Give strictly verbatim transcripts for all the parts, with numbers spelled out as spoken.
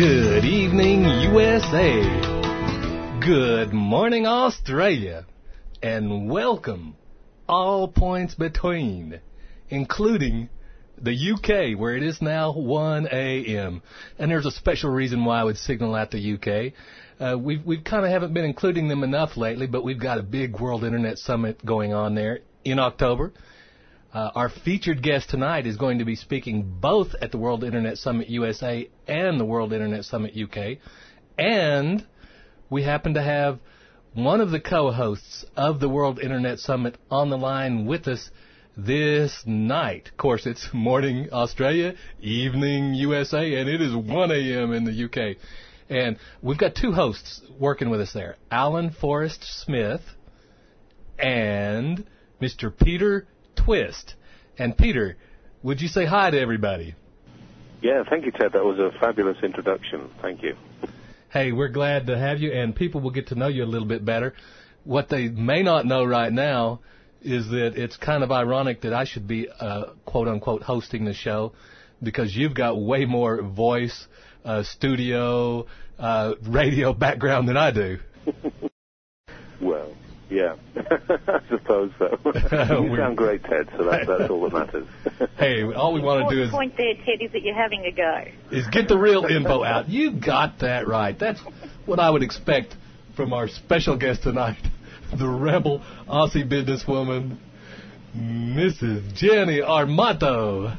Good evening, U S A. Good morning, Australia. And welcome, all points between, including the U K, where it is now one a.m. And there's a special reason why I would signal out the U K. Uh, we've we've kind of haven't been including them enough lately, but we've got a big World Internet Summit going on there in October. Uh, our featured guest tonight is going to be speaking both at the World Internet Summit U S A and the World Internet Summit U K. And we happen to have one of the co-hosts of the World Internet Summit on the line with us this night. Of course, it's morning Australia, evening U S A, and it is one a.m. in the U K. And we've got two hosts working with us there, Alan Forrest Smith and Mister Peter Twist. And Peter, would you say hi to everybody? Yeah, thank you, Ted. That was a fabulous introduction. Thank you. Hey, we're glad to have you, and people will get to know you a little bit better. What they may not know right now is that it's kind of ironic that I should be, uh, quote-unquote, hosting the show, because you've got way more voice, uh, studio, uh, radio background than I do. Well, yeah, I suppose so. You sound great, Ted, so that, that's all that matters. Hey, all we want to do is... The point there, Ted, is that you're having a go. Is get the real info out. You got that right. That's what I would expect from our special guest tonight, the rebel Aussie businesswoman, Missus Jenny Armato.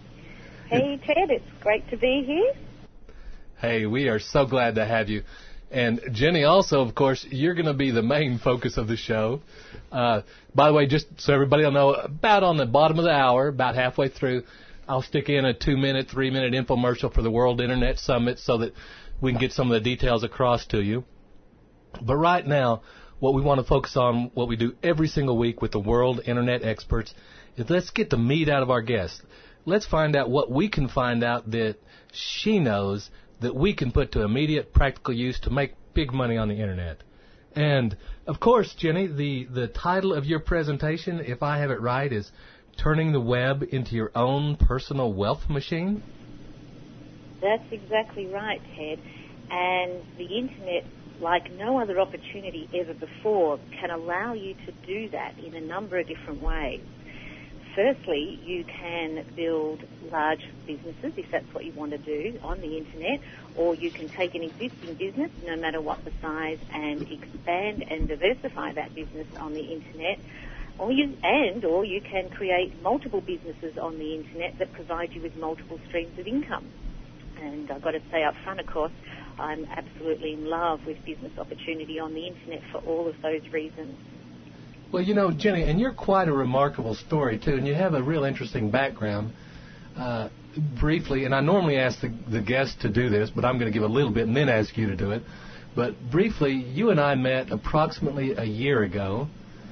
Hey, Ted, it's great to be here. Hey, we are so glad to have you. And Jenny, also, of course, you're going to be the main focus of the show. Uh, by the way, just so everybody will know, about on the bottom of the hour, about halfway through, I'll stick in a two-minute, three-minute infomercial for the World Internet Summit so that we can get some of the details across to you. But right now, what we want to focus on, what we do every single week with the World Internet experts, is let's get the meat out of our guest. Let's find out what we can find out that she knows that we can put to immediate practical use to make big money on the Internet. And, of course, Jenny, the, the title of your presentation, if I have it right, is Turning the Web into Your Own Personal Wealth Machine? That's exactly right, Ted. And the Internet, like no other opportunity ever before, can allow you to do that in a number of different ways. Firstly, you can build large businesses, if that's what you want to do, on the Internet, or you can take an existing business, no matter what the size, and expand and diversify that business on the Internet. Or you, and or you can create multiple businesses on the Internet that provide you with multiple streams of income. And I've got to say up front, of course, I'm absolutely in love with business opportunity on the Internet for all of those reasons. Well, you know, Jenny, and you're quite a remarkable story, too, and you have a real interesting background. Uh, briefly, and I normally ask the, the guests to do this, but I'm going to give a little bit and then ask you to do it. But briefly, you and I met approximately a year ago,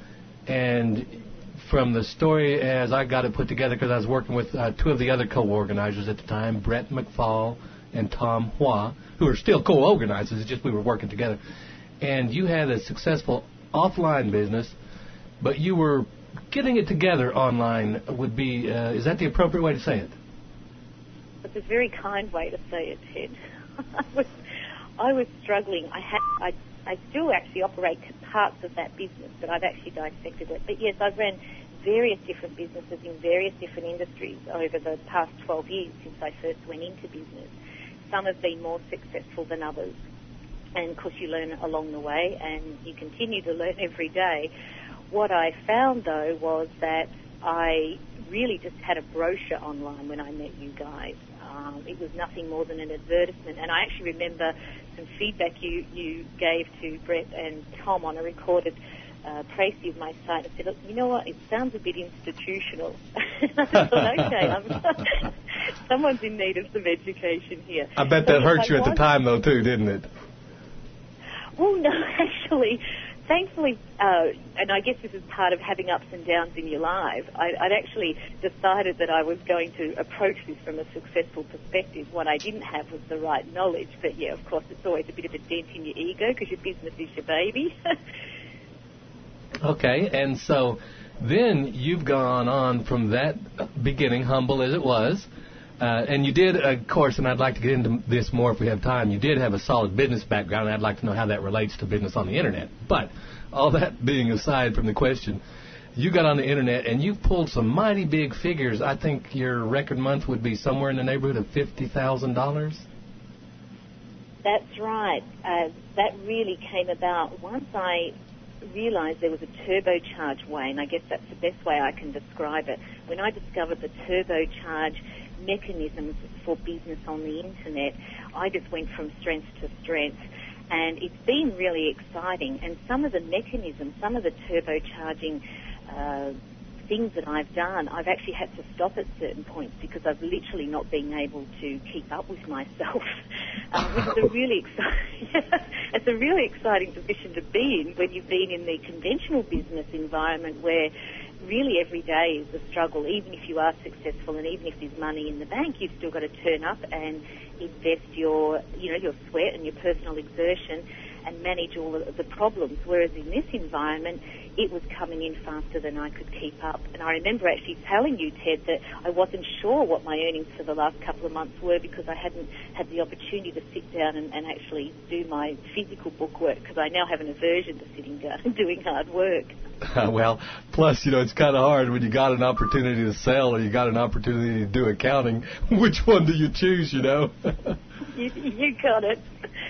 and from the story as I got it put together, because I was working with uh, two of the other co-organizers at the time, Brett McFall and Tom Hua, who are still co-organizers, it's just we were working together. And you had a successful offline business, but you were getting it together online would be, uh, is that the appropriate way to say it? That's a very kind way to say it, Ted. I, was, I was struggling. I had, I, I still actually operate parts of that business, but I've actually dissected it. But yes, I've ran various different businesses in various different industries over the past twelve years since I first went into business. Some have been more successful than others. And of course you learn along the way, and you continue to learn every day. What I found, though, was that I really just had a brochure online when I met you guys. Um, it was nothing more than an advertisement. And I actually remember some feedback you, you gave to Brett and Tom on a recorded uh, précis of my site. I said, look, you know what, it sounds a bit institutional. I thought, okay, I'm someone's in need of some education here. I bet that so hurt you at the time, though, too, didn't it? Well, no, actually... Thankfully, uh, and I guess this is part of having ups and downs in your life, I, I'd actually decided that I was going to approach this from a successful perspective. What I didn't have was the right knowledge, but yeah, of course, it's always a bit of a dent in your ego because your business is your baby. Okay, and so then you've gone on from that beginning, humble as it was, Uh, and you did, of course, and I'd like to get into this more if we have time, you did have a solid business background, and I'd like to know how that relates to business on the Internet. But all that being aside from the question, you got on the Internet and you pulled some mighty big figures. I think your record month would be somewhere in the neighborhood of fifty thousand dollars. That's right. Uh, that really came about once I realised there was a turbocharge way, and I guess that's the best way I can describe it. When I discovered the turbocharge mechanisms for business on the Internet, I just went from strength to strength. And it's been really exciting. And some of the mechanisms, some of the turbocharging uh, things that I've done, I've actually had to stop at certain points because I've literally not been able to keep up with myself. Um, which is a really exciting, it's a really exciting position to be in when you've been in the conventional business environment where really every day is a struggle. Even if you are successful and even if there's money in the bank, you've still got to turn up and invest your, you know, your sweat and your personal exertion and manage all of the problems. Whereas in this environment, it was coming in faster than I could keep up. And I remember actually telling you, Ted, that I wasn't sure what my earnings for the last couple of months were because I hadn't had the opportunity to sit down and, and actually do my physical bookwork because I now have an aversion to sitting down and doing hard work. Uh, well, plus, you know, it's kind of hard when you got an opportunity to sell or you got an opportunity to do accounting. Which one do you choose, you know? you, you got it.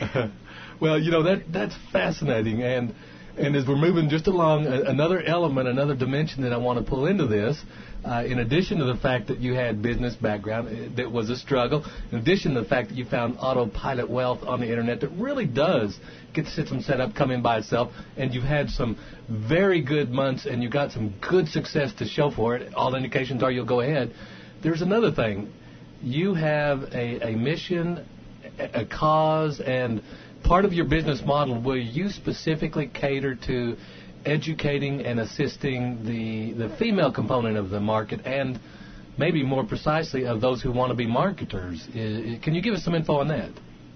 Well, you know, that that's fascinating. And and as we're moving just along, a, another element, another dimension that I want to pull into this, uh, in addition to the fact that you had business background, that was a struggle, in addition to the fact that you found autopilot wealth on the Internet that really does get the system set up, come in by itself, and you've had some very good months and you got some good success to show for it. All indications are you'll go ahead. There's another thing. You have a, a mission, a, a cause, and part of your business model where you specifically cater to educating and assisting the the female component of the market and maybe more precisely of those who want to be marketers. Can you give us some info on that?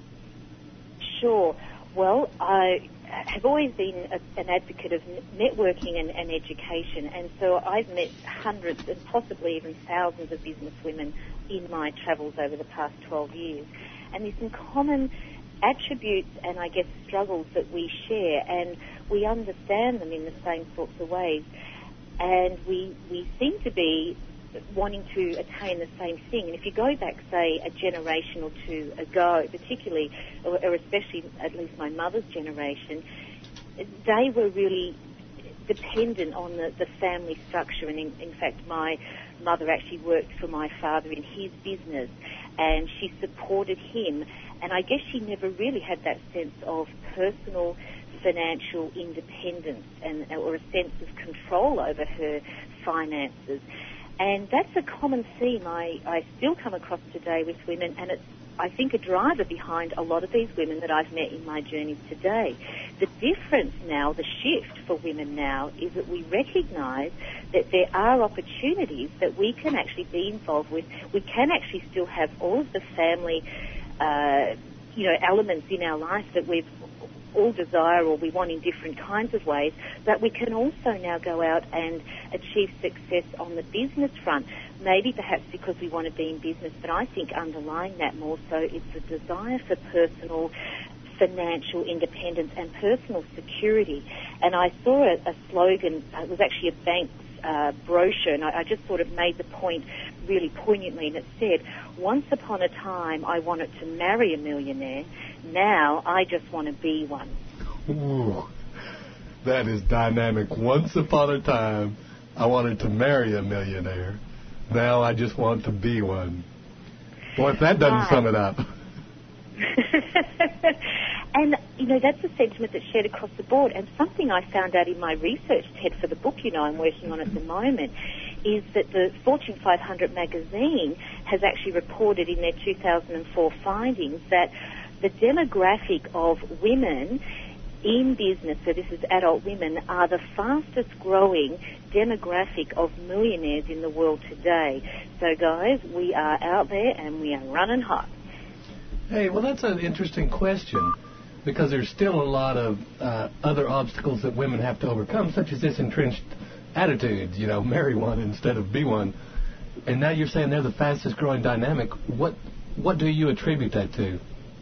Sure. Well, I have always been a, an advocate of networking and, and education, and so I've met hundreds and possibly even thousands of business women in my travels over the past twelve years. And there's some common attributes and, I guess, struggles that we share, and we understand them in the same sorts of ways. And we we seem to be wanting to attain the same thing. And if you go back, say, a generation or two ago, particularly, or, or especially at least my mother's generation, they were really dependent on the, the family structure. And in, in fact, my mother actually worked for my father in his business, and she supported him. And I guess she never really had that sense of personal financial independence and or a sense of control over her finances. And that's a common theme I, I still come across today with women, and it's, I think, a driver behind a lot of these women that I've met in my journeys today. The difference now, the shift for women now, is that we recognise that there are opportunities that we can actually be involved with. We can actually still have all of the family, uh, you know, elements in our life that we've all desire or we want in different kinds of ways, but we can also now go out and achieve success on the business front, maybe perhaps because we want to be in business, but I think underlying that more so is the desire for personal financial independence and personal security. And I saw a, a slogan, it was actually a bank's uh, brochure, and I, I just sort of made the point really poignantly, and it said, once upon a time I wanted to marry a millionaire, now I just want to be one. Ooh, that is dynamic. Once upon a time I wanted to marry a millionaire, now I just want to be one. Boy, if that doesn't right. sum it up. And, you know, that's a sentiment that's shared across the board. And something I found out in my research, Ted, for the book, you know, I'm working on at the moment, is that the Fortune five hundred magazine has actually reported in their two thousand four findings that the demographic of women in business, so this is adult women, are the fastest growing demographic of millionaires in the world today. So, guys, we are out there and we are running hot. Hey, well, that's an interesting question, because there's still a lot of uh, other obstacles that women have to overcome, such as this entrenched attitude, you know, marry one instead of be one. And now you're saying they're the fastest growing dynamic. What what do you attribute that to?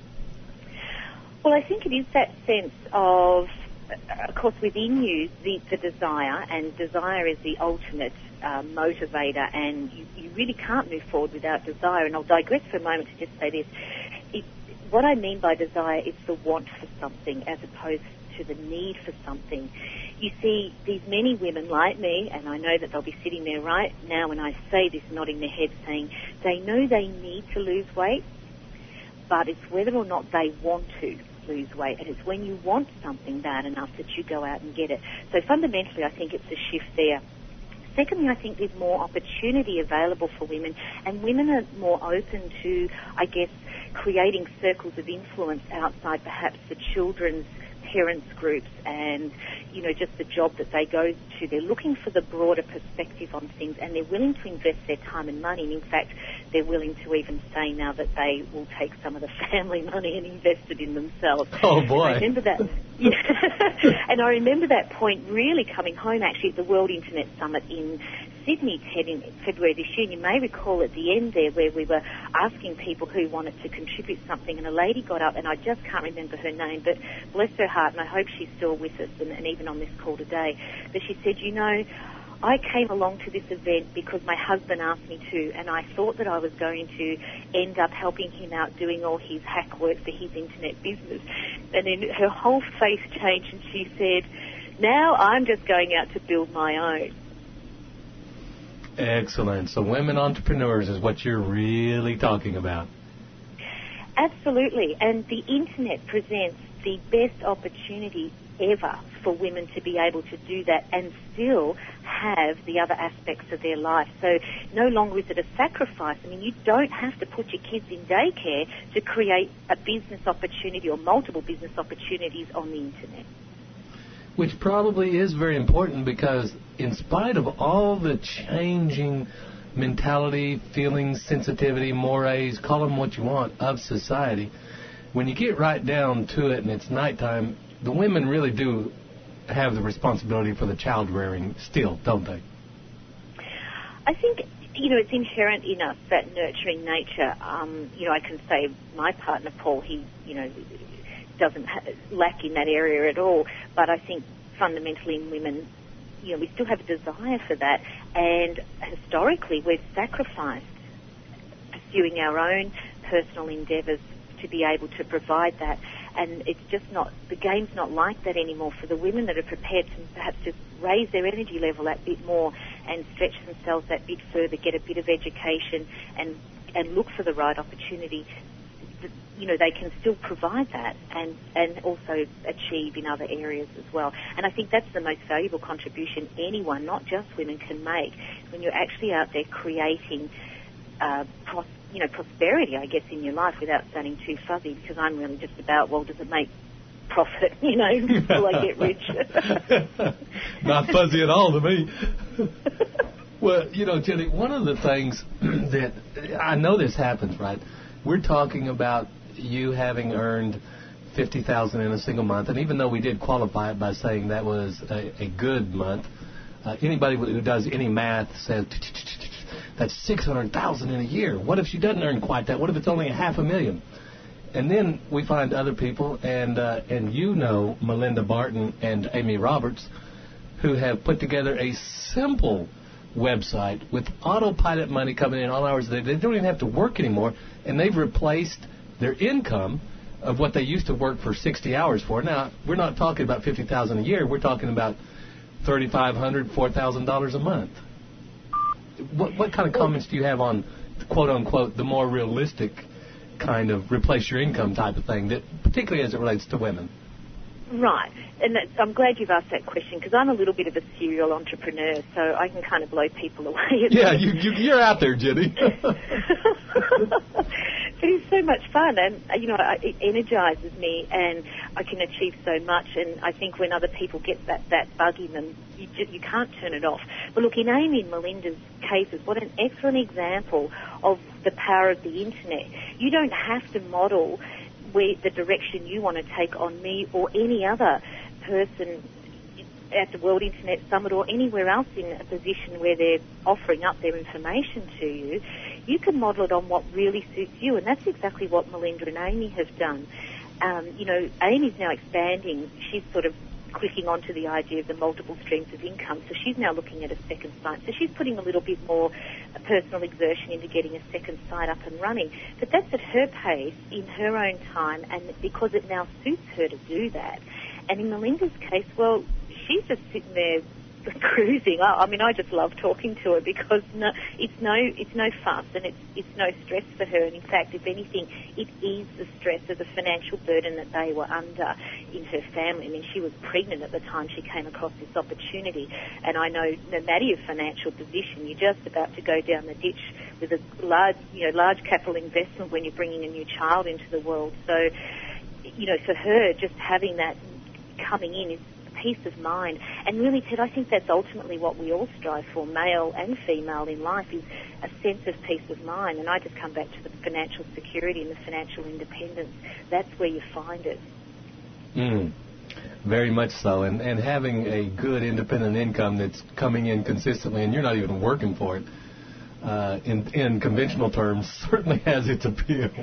Well, I think it is that sense of, of course, within you, the, the desire, and desire is the ultimate uh, motivator, and you, you really can't move forward without desire. And I'll digress for a moment to just say this. It, what I mean by desire is the want for something as opposed to the need for something. You see, these many women like me, and I know that they'll be sitting there right now when I say this, nodding their heads, saying they know they need to lose weight, but it's whether or not they want to lose weight, and it's when you want something bad enough that you go out and get it. So fundamentally, I think it's a shift there. Secondly, I think there's more opportunity available for women, and women are more open to, I guess, creating circles of influence outside perhaps the children's parents groups and, you know, just the job that they go to. They're looking for the broader perspective on things, and they're willing to invest their time and money. And in fact, they're willing to even say now that they will take some of the family money and invest it in themselves. Oh, boy. And I remember that. And I remember that point really coming home actually at the World Internet Summit in Sydney, Ted, in February this year. And you may recall at the end there where we were asking people who wanted to contribute something, and a lady got up, and I just can't remember her name, but bless her heart, and I hope she's still with us and, and even on this call today, but she said, you know, I came along to this event because my husband asked me to, and I thought that I was going to end up helping him out doing all his hack work for his internet business. And then her whole face changed, and she said, now I'm just going out to build my own. Excellent. So women entrepreneurs is what you're really talking about. Absolutely. And the internet presents the best opportunity ever for women to be able to do that and still have the other aspects of their life. So no longer is it a sacrifice. I mean, you don't have to put your kids in daycare to create a business opportunity or multiple business opportunities on the internet. Which probably is very important because in spite of all the changing mentality, feelings, sensitivity, mores, call them what you want, of society, when you get right down to it and it's nighttime, the women really do have the responsibility for the child rearing still, don't they? I think, you know, it's inherent in us, that nurturing nature. Um, you know, I can say my partner, Paul, he, you know, doesn't ha- lack in that area at all, but I think fundamentally in women, you know, we still have a desire for that, and historically we've sacrificed pursuing our own personal endeavours to be able to provide that, and it's just not, the game's not like that anymore for the women that are prepared to perhaps just raise their energy level that bit more and stretch themselves that bit further, get a bit of education and, and look for the right opportunity. You know, they can still provide that and, and also achieve in other areas as well. And I think that's the most valuable contribution anyone, not just women, can make when you're actually out there creating uh, pros- you know, prosperity, I guess, in your life without sounding too fuzzy, because I'm really just about, well, does it make profit, you know, will I get rich? Not fuzzy at all to me. Well, you know, Jenny, one of the things that, I know this happens, right? We're talking about you having earned fifty thousand dollars in a single month, and even though we did qualify it by saying that was a, a good month, uh, anybody who does any math says that's six hundred thousand dollars in a year. What if she doesn't earn quite that? What if it's only a half a million? And then we find other people, and uh, and you know Melinda Barton and Amy Roberts, who have put together a simple website with autopilot money coming in all hours of the day. They don't even have to work anymore, and they've replaced their income of what they used to work for sixty hours for. Now, we're not talking about fifty thousand dollars a year. We're talking about thirty-five hundred dollars, four thousand dollars a month. What, what kind of comments do you have on, quote-unquote, the more realistic kind of replace your income type of thing, that particularly as it relates to women? Right, and that's, I'm glad you've asked that question, because I'm a little bit of a serial entrepreneur, so I can kind of blow people away. Yeah, you, you, you're out there, Jenny. But it's so much fun, and, you know, it energizes me, and I can achieve so much, and I think when other people get that, that bug in them, you, just, you can't turn it off. But look, in Amy and Melinda's cases, what an excellent example of the power of the internet. You don't have to model where the direction you want to take on me or any other person. at the World Internet Summit or anywhere else in a position where they're offering up their information to you, you can model it on what really suits you, and that's exactly what Melinda and Amy have done. Um, you know, Amy's now expanding. She's sort of clicking onto the idea of the multiple streams of income, so she's now looking at a second site. So she's putting a little bit more personal exertion into getting a second site up and running. But that's at her pace, in her own time, and because it now suits her to do that. And in Melinda's case, well, she's just sitting there cruising. I mean, I just love talking to her because no, it's no, it's no fuss and it's it's no stress for her. And in fact, if anything, it eased the stress of the financial burden that they were under in her family. I mean, she was pregnant at the time she came across this opportunity, and I know no matter your financial position, you're just about to go down the ditch with a large, you know, large capital investment when you're bringing a new child into the world. So, you know, for her, just having that coming in is peace of mind. And really, Ted, I think that's ultimately what we all strive for, male and female in life, is a sense of peace of mind. And I just come back to the financial security and the financial independence. That's where you find it. Mm, very much so. And, and having a good independent income that's coming in consistently, and you're not even working for it, uh, in, in conventional terms, certainly has its appeal.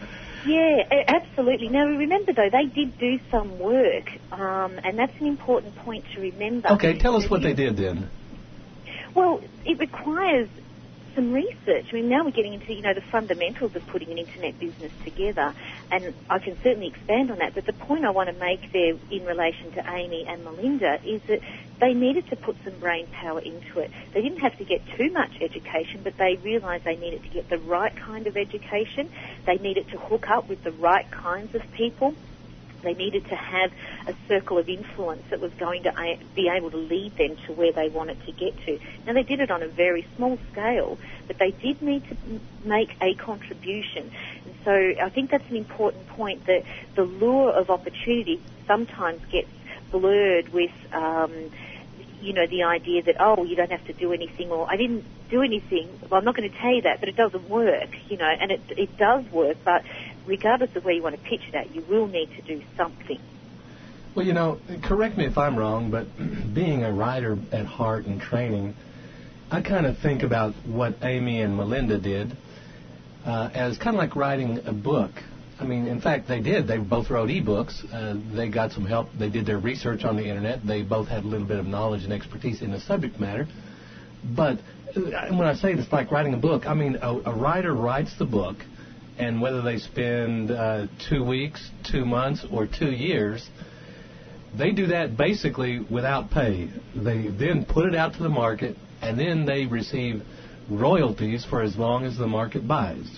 Yeah, absolutely. Now, remember, though, they did do some work, um, and that's an important point to remember. Okay, tell us what they did then. Well, it requires some research. I mean, now we're getting into, you know, the fundamentals of putting an internet business together, and I can certainly expand on that, but the point I want to make there in relation to Amy and Melinda is that they needed to put some brain power into it. They didn't have to get too much education, but they realised they needed to get the right kind of education. They needed to hook up with the right kinds of people. They needed to have a circle of influence that was going to be able to lead them to where they wanted to get to. Now, they did it on a very small scale, but they did need to make a contribution. And so I think that's an important point, that the lure of opportunity sometimes gets blurred with, um, you know, the idea that, oh, you don't have to do anything, or I didn't do anything. Well, I'm not going to tell you that, but it doesn't work, you know, and it, it does work, but regardless of where you want to pitch it at, you will need to do something. Well, you know, correct me if I'm wrong, but being a writer at heart and training, I kind of think about what Amy and Melinda did uh, as kind of like writing a book. I mean, in fact, they did. They both wrote e-books. Uh, they got some help. They did their research on the Internet. They both had a little bit of knowledge and expertise in the subject matter. But when I say it's like writing a book, I mean a, a writer writes the book, and whether they spend uh, two weeks, two months, or two years, they do that basically without pay. They then put it out to the market, and then they receive royalties for as long as the market buys.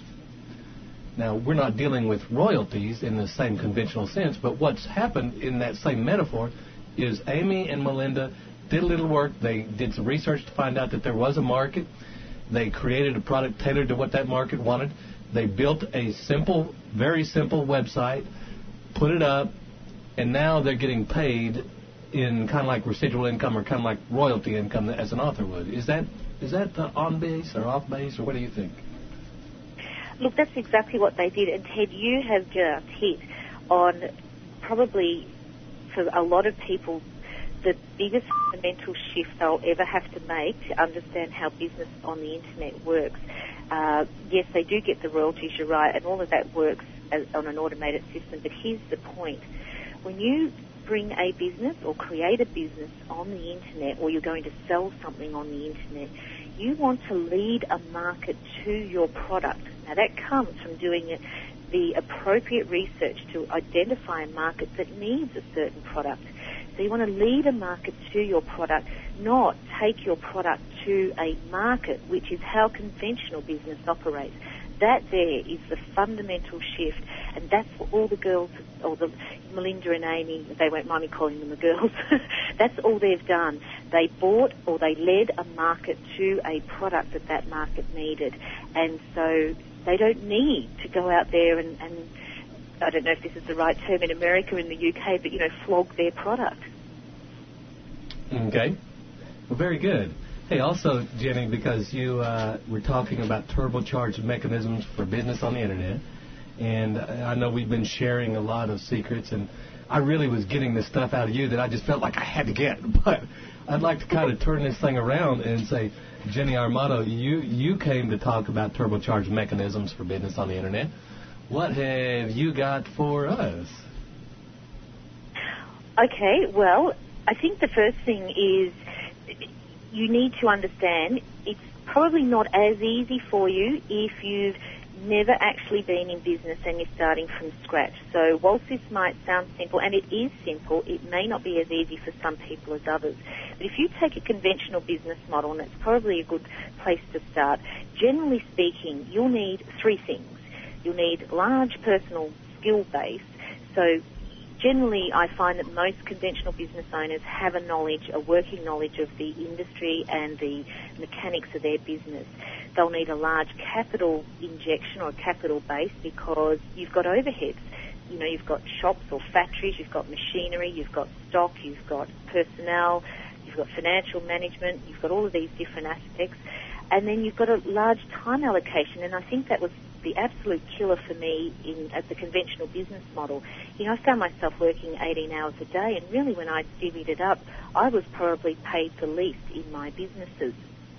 Now, we're not dealing with royalties in the same conventional sense, but what's happened in that same metaphor is Amy and Melinda did a little work. They did some research to find out that there was a market. They created a product tailored to what that market wanted. They built a simple, very simple website, put it up, and now they're getting paid in kind of like residual income or kind of like royalty income as an author would. Is that is that on base or off base, or what do you think? Look, that's exactly what they did. And Ted, you have just hit on probably, for a lot of people, the biggest fundamental shift they'll ever have to make to understand how business on the internet works. Uh, yes, they do get the royalties, you're right, and all of that works as, on an automated system. But here's the point. When you bring a business or create a business on the internet, or you're going to sell something on the internet, you want to lead a market to your product. Now, that comes from doing it, the appropriate research to identify a market that needs a certain product. So you want to lead a market to your product, not take your product to a market, which is how conventional business operates. That there is the fundamental shift, and that's what all the girls, or the Melinda and Amy, they won't mind me calling them the girls, that's all they've done. They bought or they led a market to a product that that market needed, and so they don't need to go out there and, and I don't know if this is the right term in America, in the U K, but, you know, flog their product. Okay. Well, very good. Hey, also, Jenny, because you uh, were talking about turbocharged mechanisms for business on the Internet, and I know we've been sharing a lot of secrets, and I really was getting the stuff out of you that I just felt like I had to get. But I'd like to kind of turn this thing around and say, Jenny Armato, you, you came to talk about turbocharged mechanisms for business on the Internet. What have you got for us? Okay, well, I think the first thing is you need to understand it's probably not as easy for you if you've never actually been in business and you're starting from scratch. So whilst this might sound simple, and it is simple, it may not be as easy for some people as others. But if you take a conventional business model, and that's probably a good place to start, generally speaking, you'll need three things. You'll need large personal skill base. So generally, I find that most conventional business owners have a knowledge, a working knowledge of the industry and the mechanics of their business. They'll need a large capital injection or a capital base because you've got overheads. You know, you've got shops or factories, you've got machinery, you've got stock, you've got personnel, you've got financial management, you've got all of these different aspects. And then you've got a large time allocation, and I think that was the absolute killer for me in as the conventional business model. You know, I found myself working eighteen hours a day, and really when I divvied it up, I was probably paid the least in my businesses.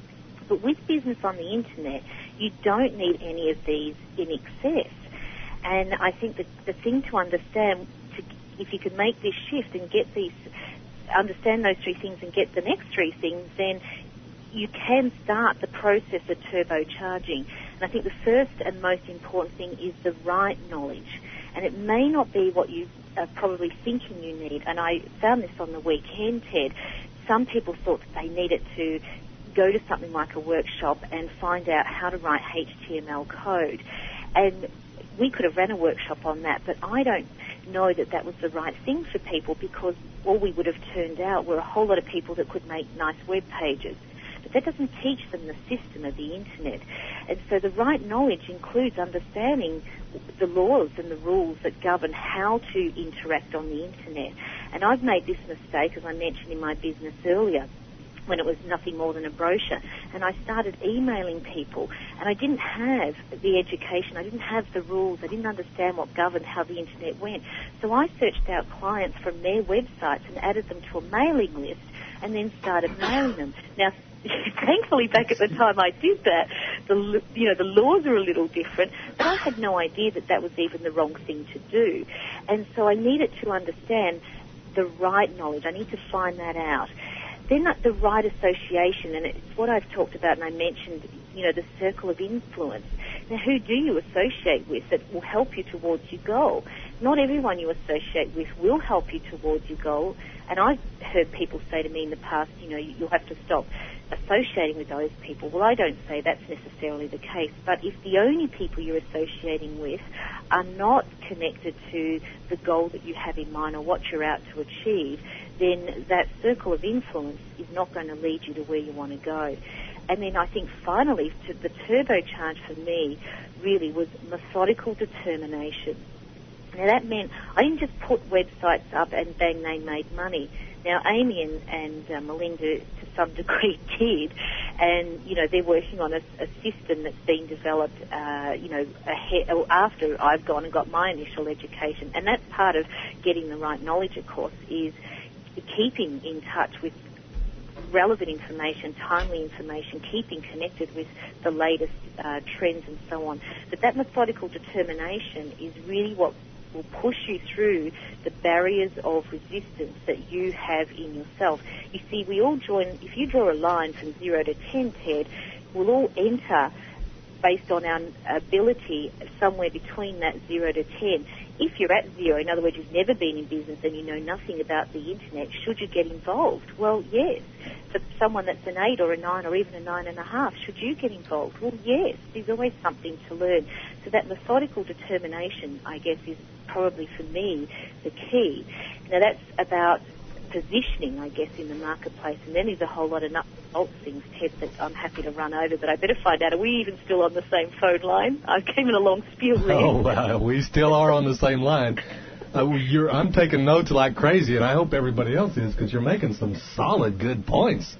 But with business on the Internet, you don't need any of these in excess. And I think that the thing to understand, to, if you can make this shift and get these, understand those three things and get the next three things, then you can start the process of turbocharging. And I think the first and most important thing is the right knowledge. And it may not be what you are probably thinking you need. And I found this on the weekend, Ted. Some people thought that they needed to go to something like a workshop and find out how to write H T M L code. And we could have ran a workshop on that, but I don't know that that was the right thing for people because all we would have turned out were a whole lot of people that could make nice web pages. But that doesn't teach them the system of the Internet. And so the right knowledge includes understanding the laws and the rules that govern how to interact on the Internet. And I've made this mistake, as I mentioned in my business earlier, when it was nothing more than a brochure. And I started emailing people, and I didn't have the education, I didn't have the rules, I didn't understand what governed how the Internet went. So I searched out clients from their websites and added them to a mailing list and then started mailing them. Now, thankfully, back at the time I did that, the you know the laws are a little different, but I had no idea that that was even the wrong thing to do. And so I needed to understand the right knowledge. I need to find that out. Then the right association, and it's what I've talked about, and I mentioned, you know, the circle of influence. Now, who do you associate with that will help you towards your goal? Not everyone you associate with will help you towards your goal. And I've heard people say to me in the past, you know, you'll have to stop associating with those people. Well, I don't say that's necessarily the case. But if the only people you're associating with are not connected to the goal that you have in mind or what you're out to achieve, then that circle of influence is not going to lead you to where you want to go. And then I think finally, to the turbocharge for me really was methodical determination. Now that meant I didn't just put websites up and bang, they made money. Now Amy and, and uh, Melinda to some degree did, and you know they're working on a, a system that's been developed, uh, you know, ahead, or after I've gone and got my initial education, and that's part of getting the right knowledge, of course, is keeping in touch with relevant information, timely information, keeping connected with the latest uh, trends and so on. But that methodical determination is really what will push you through the barriers of resistance that you have in yourself. You see, we all join, if you draw a line from zero to ten, Ted, we'll all enter based on our ability somewhere between that zero to ten. If you're at zero, in other words, you've never been in business and you know nothing about the Internet, should you get involved? Well, yes. For someone that's an eight or a nine or even a nine and a half, should you get involved? Well, yes. There's always something to learn. So that methodical determination, I guess, is probably for me the key. Now, that's about positioning, I guess, in the marketplace. And then there's a whole lot of nuts and bolts things, Ted, that I'm happy to run over, but I better find out, are we even still on the same phone line? I came in a long spiel there. Oh, uh, we still are on the same line. Uh, you're, I'm taking notes like crazy, and I hope everybody else is, because you're making some solid, good points.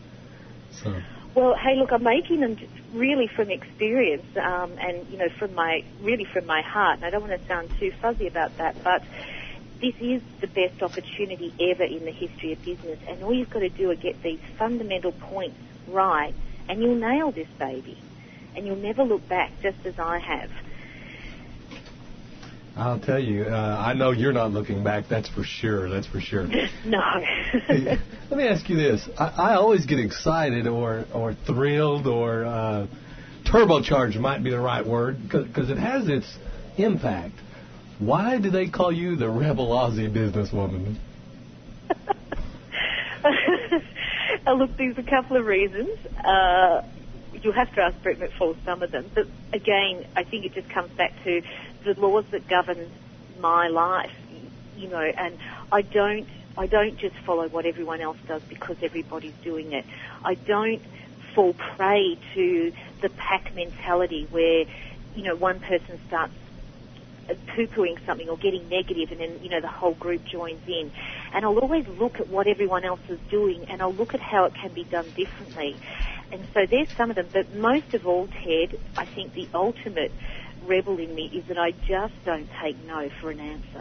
So. Well, hey, look, I'm making them really from experience, um, and, you know, from my, really from my heart, and I don't want to sound too fuzzy about that, but this is the best opportunity ever in the history of business, and all you've got to do is get these fundamental points right, and you'll nail this baby, and you'll never look back, just as I have. I'll tell you, uh, I know you're not looking back, that's for sure, that's for sure. No. Hey, let me ask you this. I, I always get excited or, or thrilled or uh, turbocharged might be the right word, because it has its impact. Why do they call you the Rebel Aussie businesswoman? uh, look, there's a couple of reasons. Uh, you'll have to ask Brett McFall some of them. But again, I think it just comes back to the laws that govern my life, you know, and I don't, I don't just follow what everyone else does because everybody's doing it. I don't fall prey to the pack mentality where, you know, one person starts poo-pooing something or getting negative, and then, you know, the whole group joins in. And I'll always look at what everyone else is doing, and I'll look at how it can be done differently. And so there's some of them, but most of all, Ted, I think the ultimate rebel in me is that I just don't take no for an answer.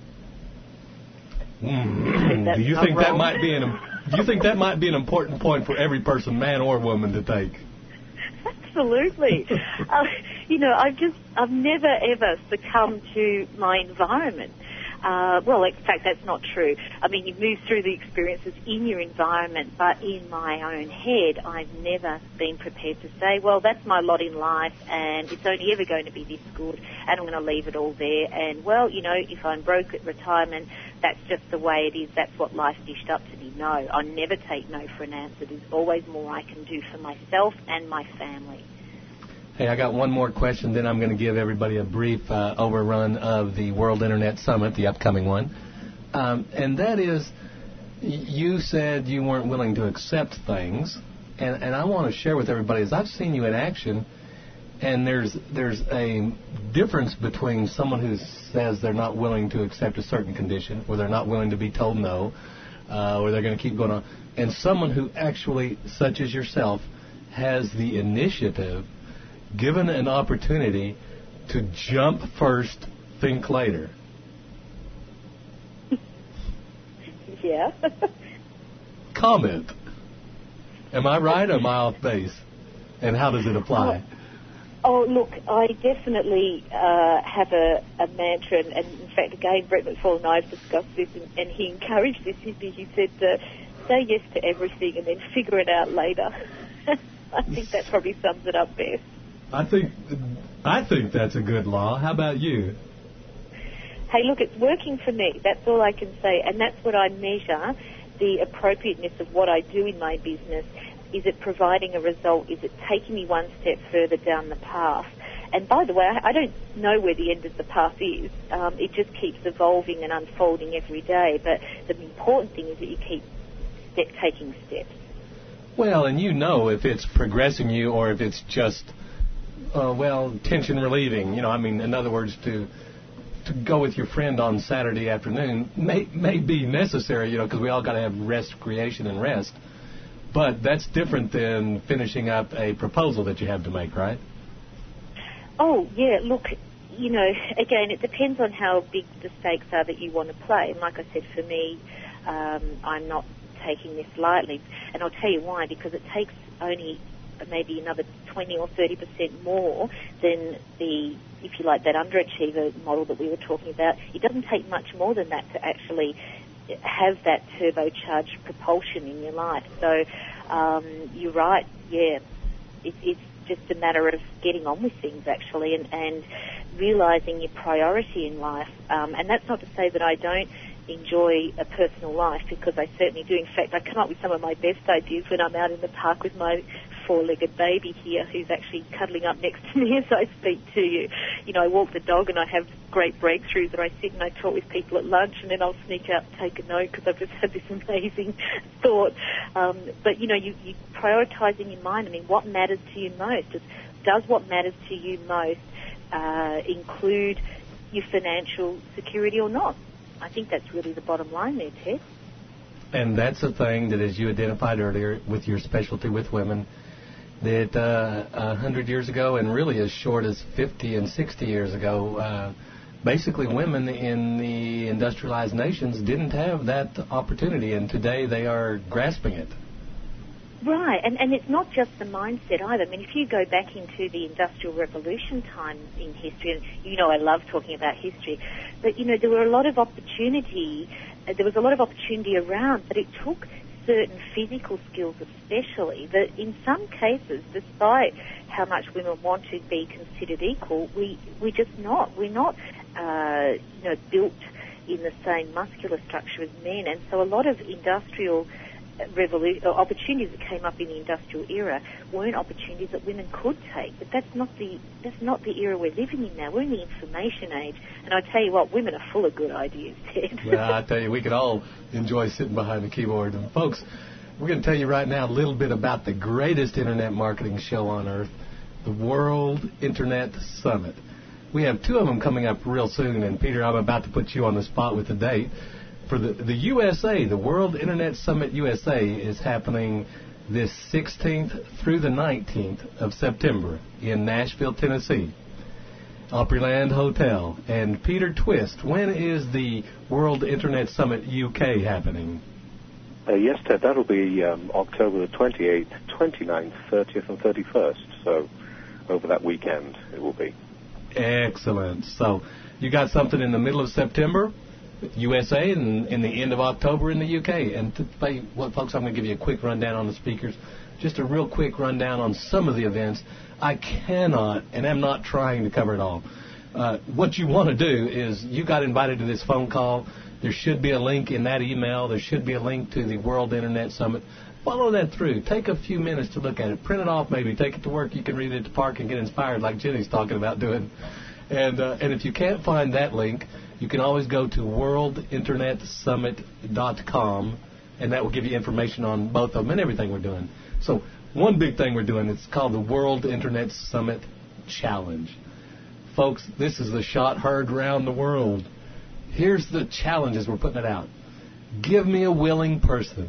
Mm. Do you think that might be an Do you think that might be an important point for every person, man or woman, to take? Absolutely. uh, you know, I've just I've never ever succumbed to my environment. Uh, well, in fact, that's not true. I mean, you move through the experiences in your environment, but in my own head, I've never been prepared to say, well, that's my lot in life, and it's only ever going to be this good, and I'm going to leave it all there. And, well, you know, if I'm broke at retirement, that's just the way it is. That's what life dished up to me. No, I never take no for an answer. There's always more I can do for myself and my family. Hey, I got one more question, then I'm going to give everybody a brief uh, overrun of the World Internet Summit, the upcoming one. Um, and that is, you said you weren't willing to accept things, and, and I want to share with everybody, as I've seen you in action, and there's there's a difference between someone who says they're not willing to accept a certain condition, or they're not willing to be told no, uh, or they're going to keep going on, and someone who actually, such as yourself, has the initiative, given an opportunity, to jump first, think later. Yeah. Comment. Am I right or am I off base? And how does it apply? Oh, oh look, I definitely uh, have a, a mantra, and, and in fact, again, Brett McFall and I have discussed this, and, and he encouraged this. He, he said, uh, say yes to everything and then figure it out later. I think that probably sums it up best. I think I think that's a good law. How about you? Hey, look, it's working for me. That's all I can say. And that's what I measure, the appropriateness of what I do in my business. Is it providing a result? Is it taking me one step further down the path? And by the way, I don't know where the end of the path is. Um, it just keeps evolving and unfolding every day. But the important thing is that you keep step, taking steps. Well, and you know if it's progressing you or if it's just... Uh, well, tension relieving. You know, I mean, in other words, to to go with your friend on Saturday afternoon may may be necessary. You know, because we all got to have rest, creation, and rest. But that's different than finishing up a proposal that you have to make, right? Oh yeah. Look, you know, again, it depends on how big the stakes are that you want to play. And like I said, for me, um, I'm not taking this lightly, and I'll tell you why. Because it takes only maybe another twenty or thirty percent more than the, if you like, that underachiever model that we were talking about. It doesn't take much more than that to actually have that turbocharged propulsion in your life. So um, you're right, yeah. It, it's just a matter of getting on with things, actually, and, and realising your priority in life. Um, and that's not to say that I don't enjoy a personal life, because I certainly do. In fact, I come up with some of my best ideas when I'm out in the park with my four-legged baby here, who's actually cuddling up next to me as I speak to you. You know, I walk the dog and I have great breakthroughs, or I sit and I talk with people at lunch, and then I'll sneak out and take a note because I've just had this amazing thought. Um, but, you know, you, you prioritise in your mind. I mean, what matters to you most? Does, does what matters to you most uh, include your financial security or not? I think that's really the bottom line there, Ted. And that's the thing that, as you identified earlier, with your specialty with women, that uh, one hundred years ago, and really as short as fifty and sixty years ago, uh, basically women in the industrialized nations didn't have that opportunity, and today they are grasping it. Right, and, and it's not just the mindset either. I mean, if you go back into the Industrial Revolution time in history, and you know I love talking about history, but, you know, there were a lot of opportunity, uh, there was a lot of opportunity around, but it took certain physical skills especially, that in some cases, despite how much women want to be considered equal, we, we're just not. We're not, uh, you know, built in the same muscular structure as men, and so a lot of industrial Revolu- opportunities that came up in the industrial era weren't opportunities that women could take. But that's not the that's not the era we're living in now. We're in the information age, and I tell you what, women are full of good ideas, Ted. Well, I tell you, we could all enjoy sitting behind the keyboard. And folks, we're going to tell you right now a little bit about the greatest internet marketing show on earth, the World Internet Summit. We have two of them coming up real soon, and Peter, I'm about to put you on the spot with the date. For the, the U S A, the World Internet Summit U S A is happening this sixteenth through the nineteenth of September in Nashville, Tennessee, Opryland Hotel. And Peter Twist, when is the World Internet Summit U K happening? Uh, yes, Ted, that'll be um, October the twenty-eighth, twenty-ninth, thirtieth, and thirty-first. So over that weekend it will be. Excellent. So you got something in the middle of September, U S A, and in the end of October in the U K. And to play, well, folks, I'm going to give you a quick rundown on the speakers. Just a real quick rundown on some of the events. I cannot, and I'm not trying to cover it all. Uh, what you want to do is, you got invited to this phone call. There should be a link in that email. There should be a link to the World Internet Summit. Follow that through. Take a few minutes to look at it. Print it off maybe. Take it to work. You can read it at the park and get inspired like Jenny's talking about doing. And uh, and if you can't find that link, you can always go to world internet summit dot com, and that will give you information on both of them and everything we're doing. So one big thing we're doing, it's called the World Internet Summit Challenge. Folks, this is the shot heard around the world. Here's the challenges we're putting it out. Give me a willing person.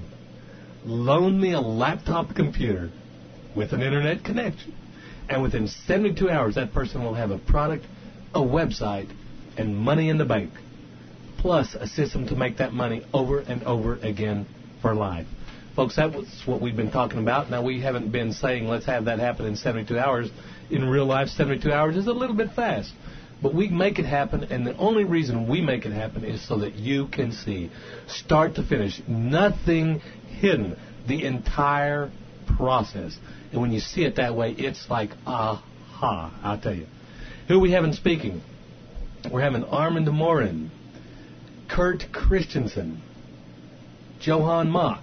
Loan me a laptop computer with an internet connection. And within seventy-two hours, that person will have a product, a website, and money in the bank, plus a system to make that money over and over again for life. Folks, that was what we've been talking about. Now, we haven't been saying let's have that happen in seventy-two hours. In real life, seventy-two hours is a little bit fast. But we make it happen, and the only reason we make it happen is so that you can see, start to finish, nothing hidden, the entire process. And when you see it that way, it's like, aha, I'll tell you. Who are we having speaking? We're having Armin de Morin, Kurt Christensen, Johann Mock,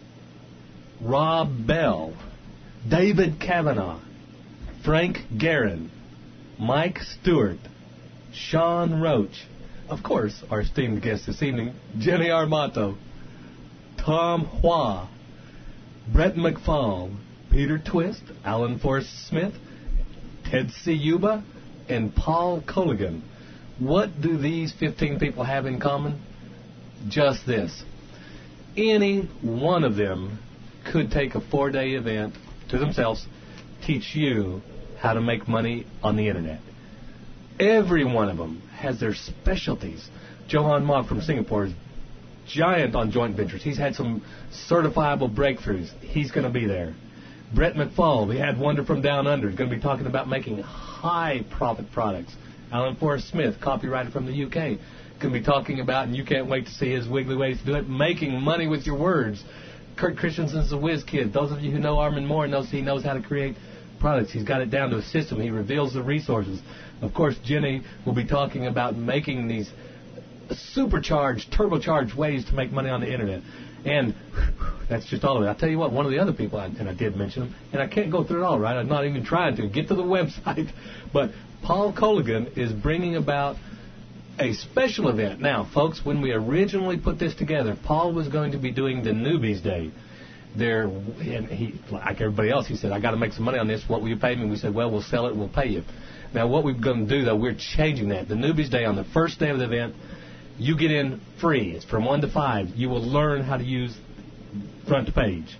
Rob Bell, David Kavanaugh, Frank Guerin, Mike Stewart, Sean Roach, of course, our esteemed guest this evening, Jenny Armato, Tom Hua, Brett McFall, Peter Twist, Alan Forrest Smith, Ted C. Yuba, and Paul Colligan. What do these fifteen people have in common? Just this. Any one of them could take a four-day event to themselves, teach you how to make money on the Internet. Every one of them has their specialties. Johann Mock from Singapore is giant on joint ventures. He's had some certifiable breakthroughs. He's going to be there. Brett McFall, the ad wonder from Down Under, is going to be talking about making high-profit products. Alan Forrest Smith, copywriter from the U K, going to be talking about, and you can't wait to see his wiggly ways to do it, making money with your words. Kurt Christensen's a whiz kid. Those of you who know Armin Moore knows he knows how to create products. He's got it down to a system. He reveals the resources. Of course, Jenny will be talking about making these supercharged, turbocharged ways to make money on the Internet. And that's just all of it. I'll tell you what, one of the other people, and I did mention him, and I can't go through it all, right? I'm not even trying to. Get to the website. But Paul Colligan is bringing about a special event. Now, folks, when we originally put this together, Paul was going to be doing the Newbies Day. There, and he, like everybody else, he said, I got to make some money on this. What will you pay me? We said, well, we'll sell it. We'll pay you. Now, what we're going to do, though, we're changing that. The Newbies Day, on the first day of the event, you get in free. It's from one to five. You will learn how to use front page.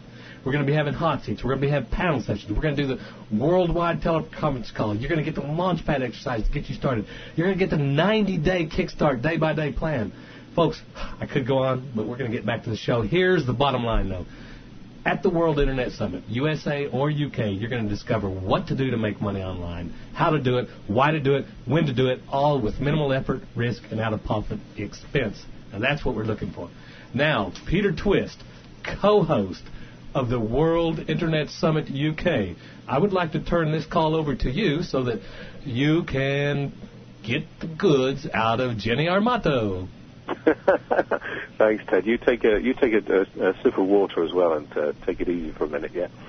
We're going to be having hot seats. We're going to be having panel sessions. We're going to do the worldwide teleconference call. You're going to get the Launchpad exercise to get you started. You're going to get the ninety-day Kickstart day-by-day plan. Folks, I could go on, but we're going to get back to the show. Here's the bottom line, though. At the World Internet Summit, U S A or U K, you're going to discover what to do to make money online, how to do it, why to do it, when to do it, all with minimal effort, risk, and out-of-pocket expense. And that's what we're looking for. Now, Peter Twist, co-host of the World Internet Summit U K, I would like to turn this call over to you so that you can get the goods out of Jenny Armato. Thanks, Ted. You take a you take a, a, a sip of water as well, and uh, take it easy for a minute, yeah.